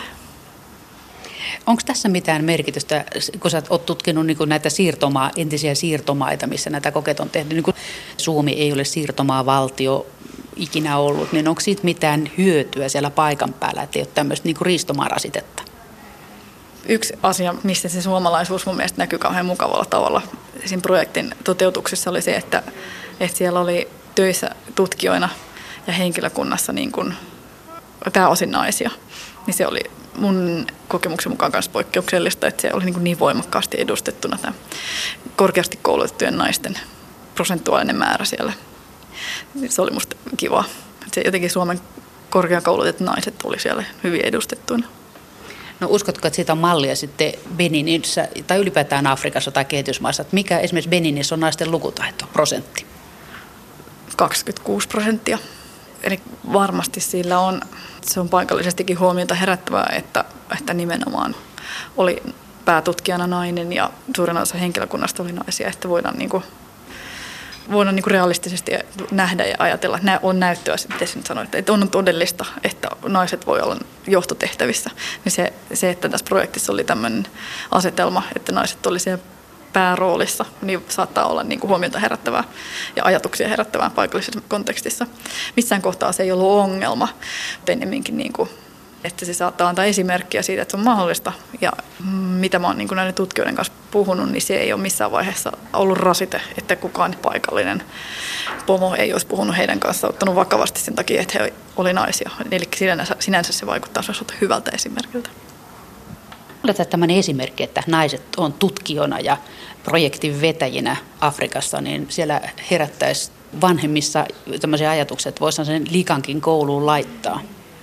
D: Onko tässä mitään merkitystä, kun sä oot tutkinut niin kuin näitä siirtomaa, entisiä siirtomaita, missä näitä kokeita on tehty, niin kuin Suomi ei ole siirtomaavaltio ikinä ollut, niin onko siitä mitään hyötyä siellä paikan päällä, että ei ole tämmöistä niin kuin riistomaarasitetta?
A: Yksi asia, mistä se suomalaisuus mun mielestä näkyy kauhean mukavalla tavalla siinä projektin toteutuksessa oli se, että, että siellä oli töissä tutkijoina ja henkilökunnassa niin kuin pääosin naisia. Niin se oli mun kokemuksen mukaan myös poikkeuksellista, että se oli niin, kuin niin voimakkaasti edustettuna tämä korkeasti koulutettujen naisten prosentuaalinen määrä siellä. Se oli musta kiva. Se jotenkin Suomen korkeakoulutetut naiset oli siellä hyvin edustettuina.
D: No uskotko, että siitä on mallia sitten Beninissä tai ylipäätään Afrikassa tai kehitysmaissa, että mikä esimerkiksi Beninissä on naisten lukutaito, prosentti?
A: kaksikymmentäkuusi prosenttia. Eli varmasti sillä on, se on paikallisestikin huomiota herättävää, että, että nimenomaan oli päätutkijana nainen ja suurin osa henkilökunnasta oli naisia, että voidaan, niin kuin, voidaan niin kuin realistisesti nähdä ja ajatella, että on näyttöä, miten sinä sanoit, että on todellista, että naiset voi olla johtotehtävissä. Niin se, se, että tässä projektissa oli tämmöinen asetelma, että naiset oli siellä pääroolissa, niin saattaa olla niin kuin huomiota herättävää ja ajatuksia herättävää paikallisessa kontekstissa. Missään kohtaa se ei ollut ongelma, ennemminkin niin kuin, että se saattaa antaa esimerkkiä siitä, että se on mahdollista. Ja mitä mä oon niin kuin näiden tutkijoiden kanssa puhunut, niin se ei ole missään vaiheessa ollut rasite, että kukaan paikallinen pomo ei olisi puhunut heidän kanssaan, ottanut vakavasti sen takia, että he oli naisia. Eli sinänsä, sinänsä se vaikuttaa hyvältä esimerkiltä.
D: Otetaan tämmöinen esimerkki, että naiset on tutkijoina ja projektin vetäjinä Afrikassa, niin siellä herättäisi vanhemmissa tämmöisiä ajatuksia, että voisihan sen likankin kouluun laittaa.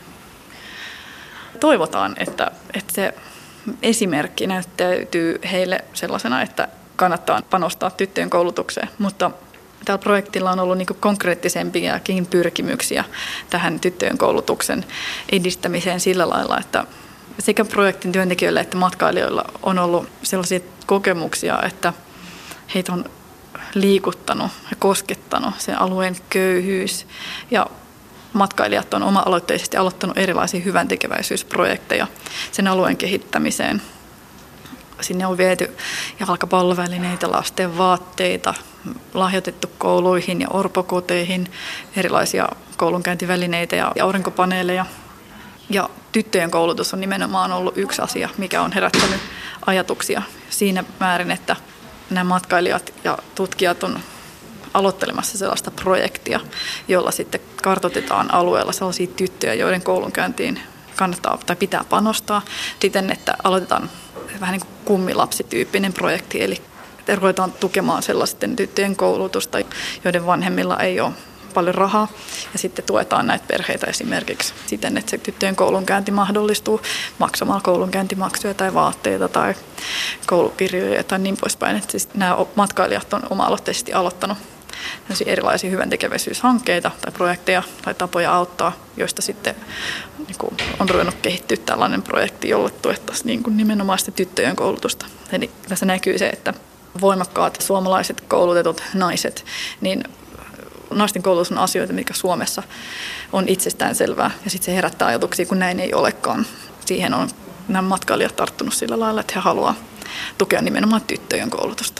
A: Toivotaan, että, että se esimerkki näyttäytyy heille sellaisena, että kannattaa panostaa tyttöjen koulutukseen, mutta tällä projektilla on ollut niin kuin konkreettisempiakin pyrkimyksiä tähän tyttöjen koulutuksen edistämiseen sillä lailla, että sekä projektin työntekijöillä että matkailijoilla on ollut sellaisia kokemuksia, että heitä on liikuttanut ja koskettanut sen alueen köyhyys. Ja matkailijat on oma-aloitteisesti aloittanut erilaisia hyväntekeväisyysprojekteja sen alueen kehittämiseen. Sinne on viety jalkapallovälineitä, lasten vaatteita, lahjoitettu kouluihin ja orpokoteihin, erilaisia koulunkäyntivälineitä ja aurinkopaneeleja. Ja tyttöjen koulutus on nimenomaan ollut yksi asia, mikä on herättänyt ajatuksia siinä määrin, että nämä matkailijat ja tutkijat on aloittelemassa sellaista projektia, jolla sitten kartoitetaan alueella sellaisia tyttöjä, joiden koulunkäyntiin kannattaa tai pitää panostaa siten, että aloitetaan vähän niin kuin kummilapsityyppinen projekti, eli ruvetaan tukemaan sellaisten tyttöjen koulutusta, joiden vanhemmilla ei ole paljon rahaa, ja sitten tuetaan näitä perheitä esimerkiksi siten, että se tyttöjen koulunkäynti mahdollistuu maksamalla koulunkäyntimaksuja tai vaatteita tai koulukirjoja tai niin poispäin. Että siis nämä matkailijat on oma-aloitteisesti aloittanut erilaisia hyväntekeväisyyshankkeita tai projekteja tai tapoja auttaa, joista sitten niin kuin on ruvennut kehittyä tällainen projekti, jolle tuettaisiin niin kuin nimenomaan sitä tyttöjen koulutusta. Eli tässä näkyy se, että voimakkaat suomalaiset koulutetut naiset, niin naisten koulutus on asioita, mitkä Suomessa on itsestään selvää, ja sitten se herättää ajatuksia, kun näin ei olekaan. Siihen on nämä matkailijat tarttunut sillä lailla, että he haluavat tukea nimenomaan tyttöjen koulutusta.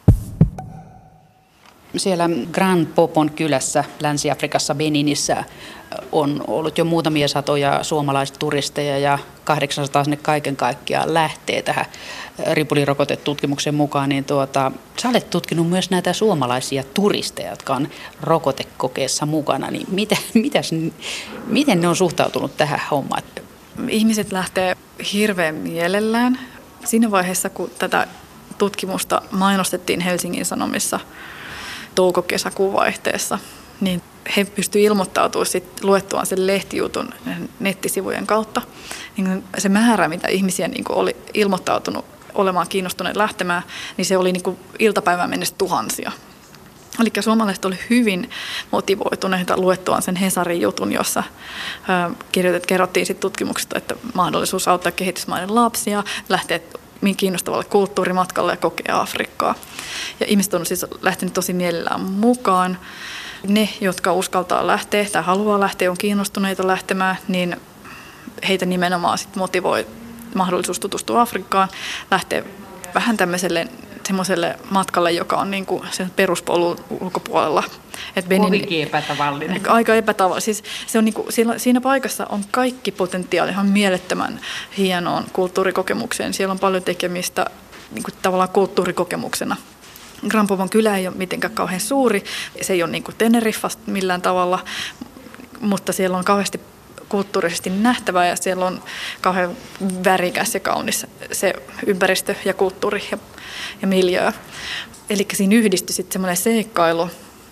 D: Siellä Grand Popon kylässä Länsi-Afrikassa Beninissä on ollut jo muutamia satoja suomalaisturisteja ja kahdeksansataa sinne kaiken kaikkiaan lähtee tähän ripulirokotetutkimuksen mukaan. Niin tuota, sä olet tutkinut myös näitä suomalaisia turisteja, jotka on rokotekokeessa mukana. Niin mitä, mitäs, miten ne on suhtautunut tähän hommaan?
A: Ihmiset lähtee hirveän mielellään. Siinä vaiheessa, kun tätä tutkimusta mainostettiin Helsingin Sanomissa touko-kesäkuun vaihteessa, niin he pystyivät ilmoittautumaan sit luettuaan sen lehtijutun nettisivujen kautta. Niin se määrä, mitä ihmisiä niin oli ilmoittautunut olemaan kiinnostuneet lähtemään, niin se oli niin iltapäivään mennessä tuhansia. Eli suomalaiset oli hyvin motivoituneita luettuaan sen Hesarin jutun, jossa kerrottiin sit tutkimuksesta, että mahdollisuus auttaa kehitysmaiden lapsia, lähteä kiinnostavalle kulttuurimatkalle ja kokea Afrikkaa. Ja ihmiset on siis lähtenyt tosi mielellään mukaan. Ne, jotka uskaltaa lähteä tai haluaa lähteä, on kiinnostuneita lähtemään, niin heitä nimenomaan sit motivoi mahdollisuus tutustua Afrikkaan, lähteä vähän tämmöiselle semmoiselle matkalle, joka on niinku sen peruspolun ulkopuolella.
B: Kovinkin epätavallinen.
A: Aika epätavallinen. Siis se on niinku, siinä, siinä paikassa on kaikki potentiaali ihan mielettömän hienoon kulttuurikokemukseen. Siellä on paljon tekemistä niinku tavallaan kulttuurikokemuksena. Grand Popon kylä ei ole mitenkään kauhean suuri. Se ei ole niinku Teneriffasta millään tavalla, mutta siellä on kauheasti kulttuurisesti nähtävää ja siellä on kauhean värikäs ja kaunis se ympäristö ja kulttuuri ja, ja miljöö. Eli siinä yhdistyi sitten semmoinen seikkailu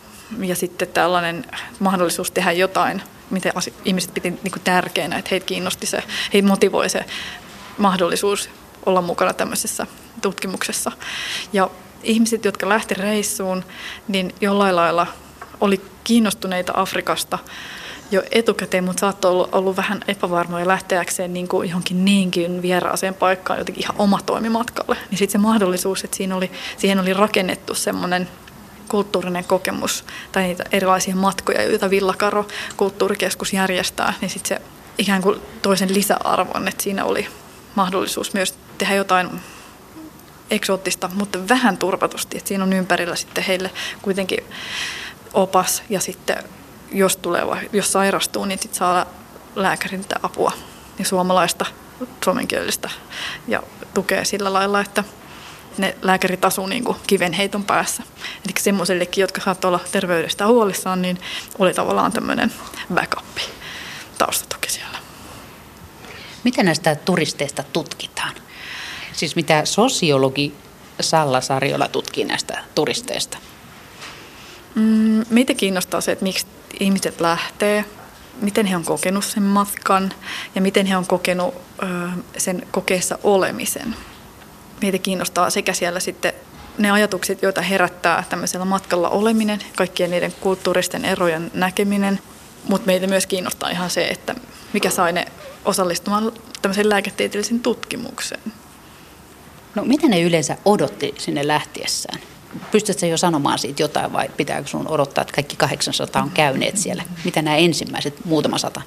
A: ja sitten tällainen mahdollisuus tehdä jotain, mitä ihmiset piti niinku tärkeänä, että heitä kiinnosti se, heitä motivoi se mahdollisuus olla mukana tämmöisessä tutkimuksessa. Ja ihmiset, jotka lähti reissuun, niin jollain lailla oli kiinnostuneita Afrikasta jo etukäteen, mutta saattoi olla ollut vähän epävarmoja lähteäkseen niin kuin johonkin niinkin vieraaseen paikkaan jotenkin ihan omatoimimatkalle. Niin sitten se mahdollisuus, että siinä oli, siihen oli rakennettu semmoinen kulttuurinen kokemus tai niitä erilaisia matkoja, joita Villakaro kulttuurikeskus järjestää, niin sitten se ikään kuin toisen lisäarvon, että siinä oli mahdollisuus myös tehdä jotain eksoottista, mutta vähän turvatusti, että siinä on ympärillä sitten heille kuitenkin opas ja sitten jos tulee, jos sairastuu, niin sitten saa lääkäriltä apua ja suomalaista, suomenkielistä ja tukee sillä lailla, että ne lääkärit asuu niin kuin kivenheiton päässä. Eli semmoisellekin, jotka saattoi olla terveydestä huolissaan, niin oli tavallaan tämmöinen backup, taustatuki siellä.
D: Mitä näistä turisteista tutkitaan? Siis mitä sosiologi Salla Sariola tutkii näistä turisteista?
A: Mm, meitä kiinnostaa se, että miksi ihmiset lähtee, miten he on kokenut sen matkan ja miten he on kokenut ö, sen kokeessa olemisen. Meitä kiinnostaa sekä siellä sitten ne ajatukset, joita herättää tämmöisellä matkalla oleminen, kaikkien niiden kulttuuristen erojen näkeminen, mutta meitä myös kiinnostaa ihan se, että mikä sai ne osallistumaan tämmöiseen lääketieteelliseen tutkimukseen.
D: No miten ne yleensä odotti sinne lähtiessään? Pystytkö jo sanomaan siitä jotain vai pitääkö sun odottaa, että kaikki kahdeksansataa on käyneet siellä? Mitä nämä ensimmäiset muutama sata?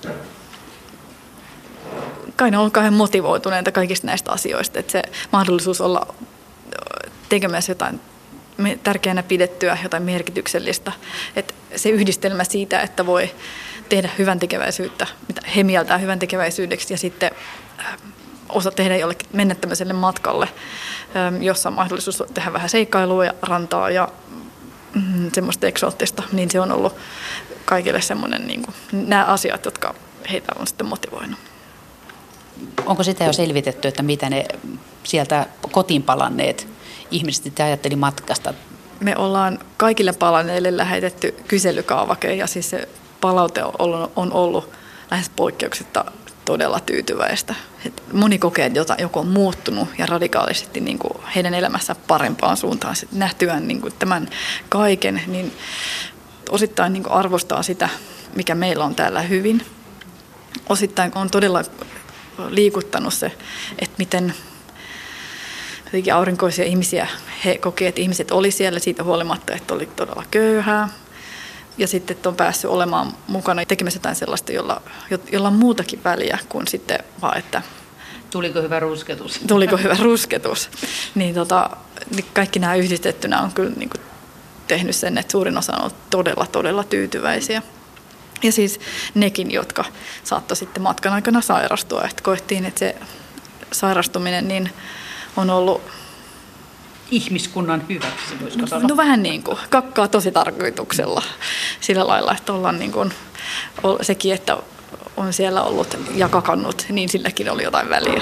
A: Kai ne on kauhean motivoituneita kaikista näistä asioista, että se mahdollisuus olla tekemässä jotain tärkeänä pidettyä, jotain merkityksellistä. Että se yhdistelmä siitä, että voi tehdä hyvän tekeväisyyttä, mitä he mieltää hyvän tekeväisyydeksi ja sitten osa tehdä jollekin, mennä tämmöiselle matkalle, jossa on mahdollisuus tehdä vähän seikkailua ja rantaa ja mm, semmoista eksoottista, niin se on ollut kaikille semmoinen, niin kuin, nämä asiat, jotka heitä on sitten motivoinut.
D: Onko sitä jo selvitetty, että mitä ne sieltä kotiin palanneet ihmiset sitten ajatteli matkasta?
A: Me ollaan kaikille palanneille lähetetty kyselykaavake ja siis se palaute on ollut, on ollut lähes poikkeuksetta todella tyytyväistä. Et moni kokee, että joku on muuttunut ja radikaalisesti niin kuin heidän elämässä parempaan suuntaan. Sitten nähtyään niin kuin tämän kaiken, niin osittain niin kuin arvostaa sitä, mikä meillä on täällä hyvin. Osittain on todella liikuttanut se, että miten jotenkin aurinkoisia ihmisiä he kokee, että ihmiset oli siellä siitä huolimatta, että oli todella köyhää. Ja sitten, että on päässyt olemaan mukana tekemässä jotain sellaista, jolla, jolla on muutakin väliä kuin sitten vaan, että
D: tuliko hyvä rusketus.
A: Tuliko hyvä rusketus. Niin, tota, niin kaikki nämä yhdistettynä on kyllä niin kuin tehnyt sen, että suurin osa on ollut todella, todella tyytyväisiä. Ja siis nekin, jotka saattoi sitten matkan aikana sairastua. Että koettiin, että se sairastuminen niin on ollut
D: ihmiskunnan hyväksi, voisiko sanoa?
A: No vähän niin kuin, kakkaa tosi tarkoituksella sillä lailla, että ollaan niin kuin, sekin, että on siellä ollut ja kakannut, niin silläkin oli jotain väliä.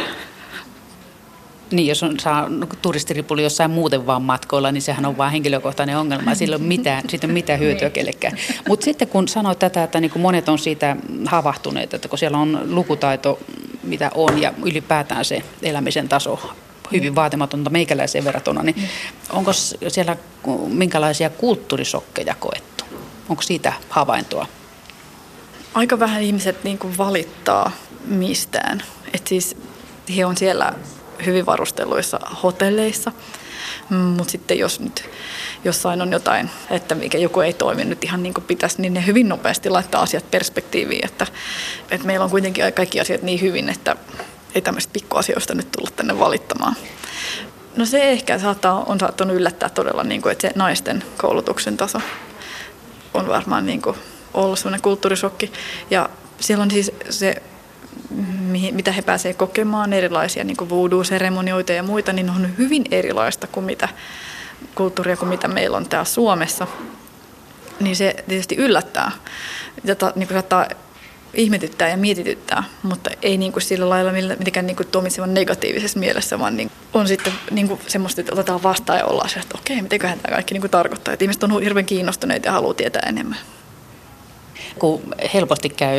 D: Niin, jos on, saa turistiripuli jossain muuten vaan matkoilla, niin sehän on vaan henkilökohtainen ongelma. Sillä on mitään, siitä on mitään hyötyä kellekään. Mutta sitten kun sanoit tätä, että niin kuin monet on siitä havahtuneet, että kun siellä on lukutaito, mitä on, ja ylipäätään se elämisen taso hyvin vaatimatonta meikäläiseen verrattuna, niin onko siellä minkälaisia kulttuurisokkeja koettu? Onko siitä havaintoa?
A: Aika vähän ihmiset niin kuin valittaa mistään. Et siis he on siellä hyvin varustelluissa hotelleissa, mutta sitten jos nyt jossain on jotain, että mikä joku ei toimi nyt ihan niin kuin pitäisi, niin ne hyvin nopeasti laittaa asiat perspektiiviin, että, että meillä on kuitenkin kaikki asiat niin hyvin, että ei tämmöistä pikkuasioista nyt tulla tänne valittamaan. No se ehkä saattaa, on saattanut yllättää todella, niin kuin, että se naisten koulutuksen taso on varmaan niin kuin ollut sellainen kulttuurisokki. Ja siellä on siis se, mitä he pääsevät kokemaan, erilaisia niin kuin voodoo-seremonioita ja muita, niin on hyvin erilaista kuin mitä kulttuuria kuin mitä meillä on täällä Suomessa. Niin se tietysti yllättää. Jota, niin kuin saattaa ihmetyttää ja mietityttää, mutta ei niin kuin sillä lailla mitenkään niin kuin tuomitsevan negatiivisessa mielessä, vaan niin on sitten niin kuin semmoista, että otetaan vastaan ja ollaan se, että okei, mitenköhän tämä kaikki niin kuin tarkoittaa. Että ihmiset on hirveän kiinnostuneita ja haluaa tietää enemmän.
D: Kun helposti käy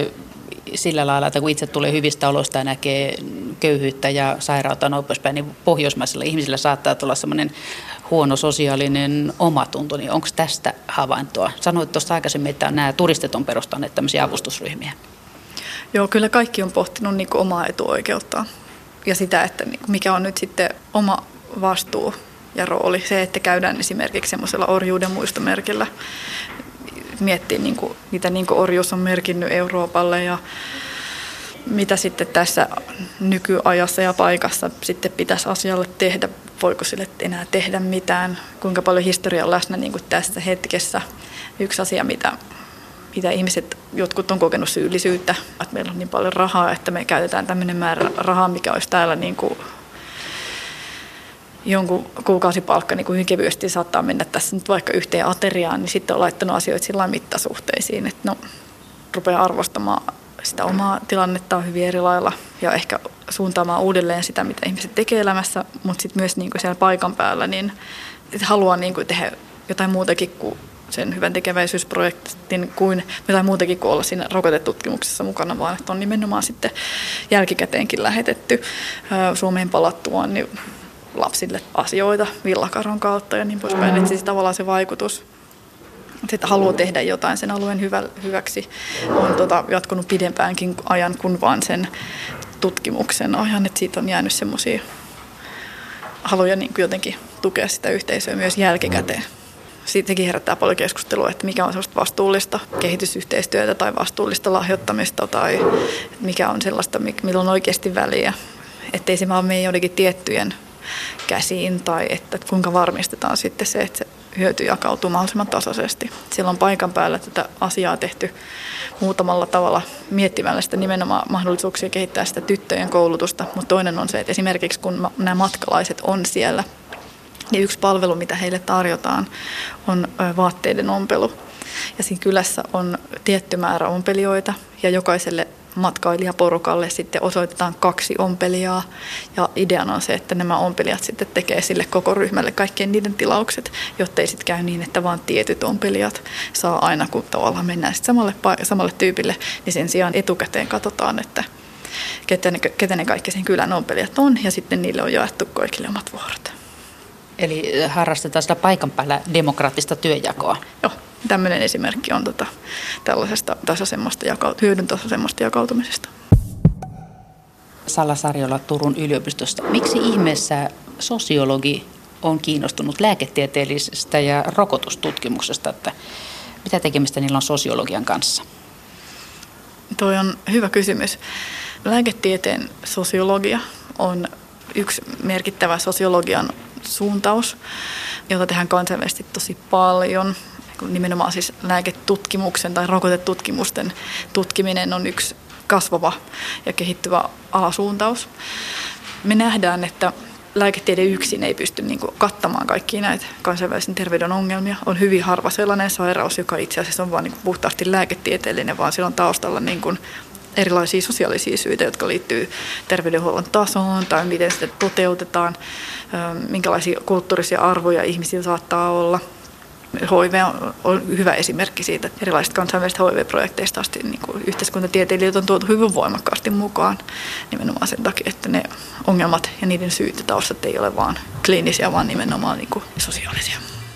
D: sillä lailla, että kun itse tulee hyvistä oloista ja näkee köyhyyttä ja sairautta nopeuspäin, niin pohjoismaisilla ihmisillä saattaa tulla semmoinen huono sosiaalinen omatunto. Niin onko tästä havaintoa? Sanoit tuossa aikaisemmin, että nämä turistit on perustaneet tämmöisiä avustusryhmiä.
A: Joo, kyllä kaikki on pohtinut niin kuin omaa etuoikeuttaan ja sitä, että mikä on nyt sitten oma vastuu ja rooli. Se, että käydään esimerkiksi semmoisella orjuuden muistomerkillä, miettii, niin kuin, mitä niin kuin orjuus on merkinnyt Euroopalle ja mitä sitten tässä nykyajassa ja paikassa sitten pitäisi asialle tehdä. Voiko sille enää tehdä mitään, kuinka paljon historia on läsnä niin kuin tässä hetkessä. Yksi asia, mitä, mitä ihmiset, jotkut on kokenut syyllisyyttä, että meillä on niin paljon rahaa, että me käytetään tämmöinen määrä rahaa, mikä olisi täällä niin kuin jonkun kuukausipalkka niin kuin hyvin kevyesti saattaa mennä tässä nyt vaikka yhteen ateriaan, niin sitten on laittanut asioita sillä mittasuhteisiin, että no, rupeaa arvostamaan sitä omaa tilannetta hyvin eri lailla ja ehkä suuntaamaan uudelleen sitä, mitä ihmiset tekee elämässä, mutta sitten myös niin kuin siellä paikan päällä niin haluaa niin kuin tehdä jotain muutakin kuin sen hyvän tekeväisyysprojektin kuin jotain muutakin kuin olla siinä rokotetutkimuksessa mukana, vaan että on nimenomaan sitten jälkikäteenkin lähetetty Suomeen palattuaan niin lapsille asioita villakaron kautta ja niin poispäin, että siis tavallaan se vaikutus, että haluaa tehdä jotain sen alueen hyvä, hyväksi, on tota, jatkunut pidempäänkin ajan kuin vaan sen tutkimuksen ajan, että siitä on jäänyt semmoisia haluja niin kuin jotenkin tukea sitä yhteisöä myös jälkikäteen. Siitäkin herättää paljon keskustelua, että mikä on sellaista vastuullista kehitysyhteistyötä tai vastuullista lahjoittamista tai mikä on sellaista, millä on oikeasti väliä, ettei se vaan mene joidenkin tiettyjen käsiin tai että kuinka varmistetaan sitten se, että se hyöty jakautuu mahdollisimman tasaisesti. Siellä on paikan päällä tätä asiaa tehty muutamalla tavalla miettimällä sitä nimenomaan mahdollisuuksia kehittää sitä tyttöjen koulutusta, mutta toinen on se, että esimerkiksi kun nämä matkalaiset on siellä, niin yksi palvelu, mitä heille tarjotaan, on vaatteiden ompelu. Ja siinä kylässä on tietty määrä ompelijoita ja jokaiselle matkailijaporukalle sitten osoitetaan kaksi ompelijaa. Ja ideana on se, että nämä ompelijat sitten tekee sille koko ryhmälle kaikkien niiden tilaukset, jotta ei sitten käy niin, että vaan tietyt ompelijat saa aina, kun tavallaan mennään sitten samalle, samalle tyypille, niin sen sijaan etukäteen katsotaan, että ketä ne, ketä ne kaikki sen kylän ompelijat on ja sitten niille on jaettu kaikille omat vuorot.
D: Eli harrastetaan sitä paikan päällä demokraattista työnjakoa.
A: Joo, tämmöinen esimerkki on tota, tällaisesta tasaisemmasta jakaut- hyödyn tasaisemmasta jakautumisesta.
D: Salla Sarjola Turun yliopistosta. Miksi ihmeessä sosiologi on kiinnostunut lääketieteellisestä ja rokotustutkimuksesta? Että mitä tekemistä niillä on sosiologian kanssa?
A: Toi on hyvä kysymys. Lääketieteen sosiologia on yksi merkittävä sosiologian suuntaus, jota tehdään kansainvälisesti tosi paljon. Nimenomaan siis lääketutkimuksen tai rokotetutkimusten tutkiminen on yksi kasvava ja kehittyvä alasuuntaus. Me nähdään, että lääketiede yksin ei pysty niin kuin kattamaan kaikkia näitä kansainvälisen terveyden ongelmia. On hyvin harva sellainen sairaus, joka itse asiassa on vain niin kuin puhtaasti lääketieteellinen, vaan sillä on taustalla niin kuin erilaisia sosiaalisia syitä, jotka liittyy terveydenhuollon tasoon tai miten sitä toteutetaan, minkälaisia kulttuurisia arvoja ihmisillä saattaa olla. H I V on hyvä esimerkki siitä, että erilaisista kansainvälisistä H I V-projekteista asti niin kuin yhteiskuntatieteilijät on tuotu hyvin voimakkaasti mukaan nimenomaan sen takia, että ne ongelmat ja niiden syyt ja taustat ei ole vain kliinisiä, vaan nimenomaan niin kuin sosiaalisia.